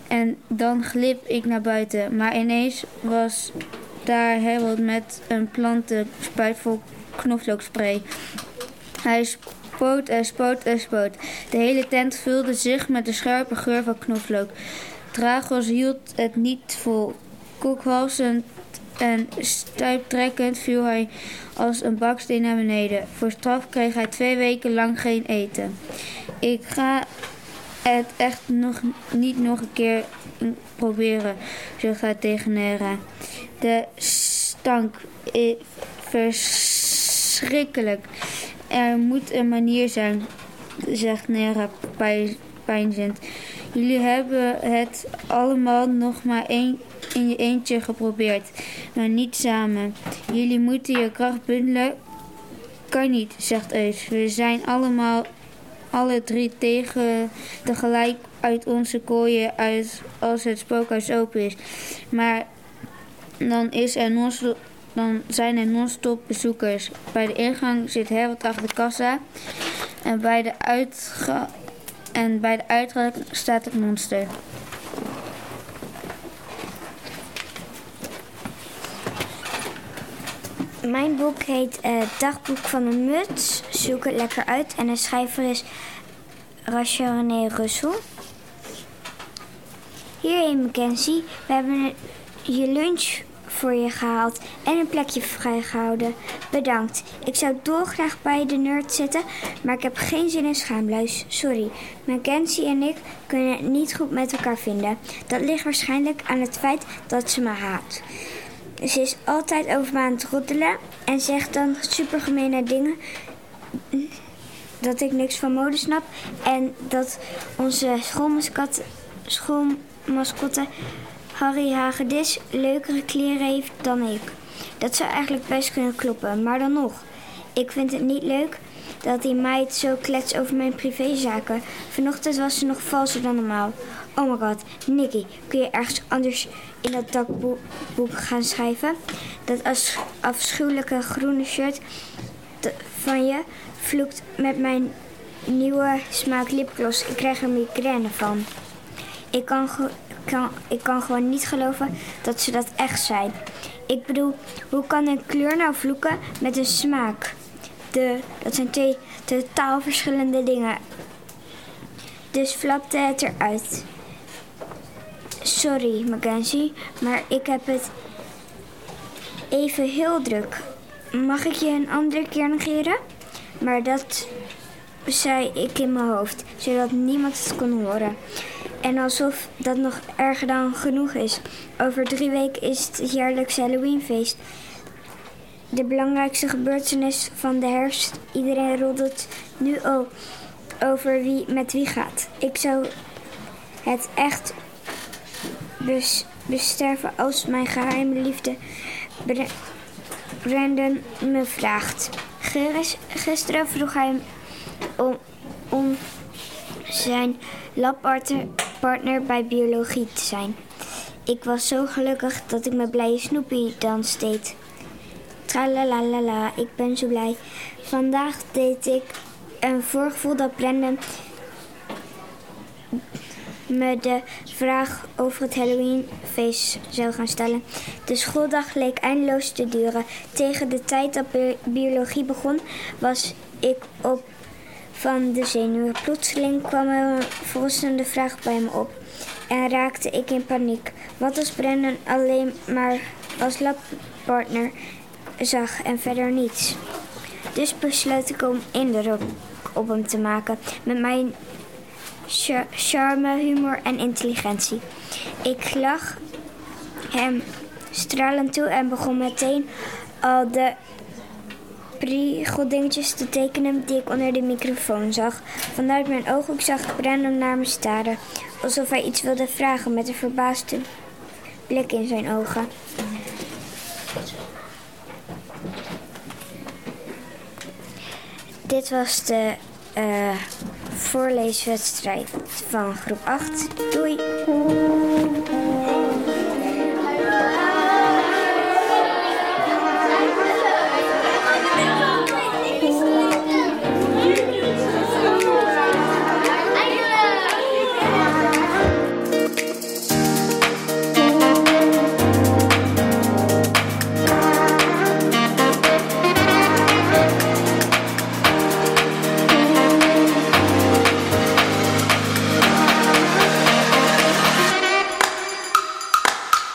En dan glip ik naar buiten. Maar ineens was daar Harold met een plantenspuit vol knoflookspray. Hij spoot en spoot en spoot. De hele tent vulde zich met de scherpe geur van knoflook. Dragos hield het niet vol. Kokhalzend en stuiptrekkend viel hij als een baksteen naar beneden. Voor straf kreeg hij twee weken lang geen eten. Ik ga het echt nog niet nog een keer proberen, zucht hij tegen Nera. De stank is verschrikkelijk. Er moet een manier zijn, zegt Nera peinzend. Jullie hebben het allemaal nog maar één, in je eentje geprobeerd, maar niet samen. Jullie moeten je kracht bundelen. Kan niet, zegt Eus. We zijn allemaal alle drie tegen tegelijk uit onze kooien uit als het spookhuis open is. Maar dan, is er non-stop, dan zijn er non-stop bezoekers. Bij de ingang zit Harold achter de kassa en bij de uitgang en bij de uitgang staat het monster. Mijn boek heet uh, Dagboek van een muts. Zoek het lekker uit. En de schrijver is Rachel René Russell. Hierheen Mackenzie, we hebben je lunch voor je gehaald en een plekje vrijgehouden. Bedankt. Ik zou dolgraag bij de nerd zitten, maar ik heb geen zin in schaamluis. Sorry. Mackenzie en ik kunnen het niet goed met elkaar vinden. Dat ligt waarschijnlijk aan het feit dat ze me haat. Ze is altijd over me aan het roddelen en zegt dan supergemene dingen. Dat ik niks van mode snap en dat onze schoolmascotte, schoolmascotte Harry Hagedis leukere kleren heeft dan ik. Dat zou eigenlijk best kunnen kloppen, maar dan nog. Ik vind het niet leuk dat die meid zo klets over mijn privézaken. Vanochtend was ze nog valser dan normaal. Oh my god, Nicky, kun je ergens anders in dat dagboek gaan schrijven? Dat als afschuwelijke groene shirt van je vloekt met mijn nieuwe smaak lipgloss. Ik krijg er migraine van. Ik kan, kan, ik kan gewoon niet geloven dat ze dat echt zijn. Ik bedoel, hoe kan een kleur nou vloeken met een smaak? De, dat zijn twee totaal verschillende dingen. Dus flapte het eruit. Sorry, Mackenzie, maar ik heb het even heel druk. Mag ik je een andere keer negeren? Maar dat zei ik in mijn hoofd, zodat niemand het kon horen. En alsof dat nog erger dan genoeg is. Over drie weken is het jaarlijkse Halloweenfeest. De belangrijkste gebeurtenis van de herfst. Iedereen roddelt nu al over wie met wie gaat. Ik zou het echt bes- besterven als mijn geheime liefde Bre- Brandon me vraagt. Gisteren vroeg hij om, om zijn labpartner bij biologie te zijn. Ik was zo gelukkig dat ik mijn blije Snoopy dans deed. Tralalala, ik ben zo blij. Vandaag deed ik een voorgevoel dat Brandon me de vraag over het Halloweenfeest zou gaan stellen. De schooldag leek eindeloos te duren. Tegen de tijd dat bi- biologie begon, was ik op van de zenuwen. Plotseling kwam er een verrassende vraag bij me op en raakte ik in paniek. Wat als Brandon alleen maar als labpartner zag en verder niets? Dus besloot ik om indruk op hem te maken met mijn charme, humor en intelligentie. Ik lag hem stralend toe en begon meteen al de priegeldingetjes te tekenen die ik onder de microfoon zag. Vanuit mijn ooghoek zag ik Brandon naar me staren, alsof hij iets wilde vragen met een verbaasde blik in zijn ogen. Dit was de uh, voorleeswedstrijd van groep acht. Doei!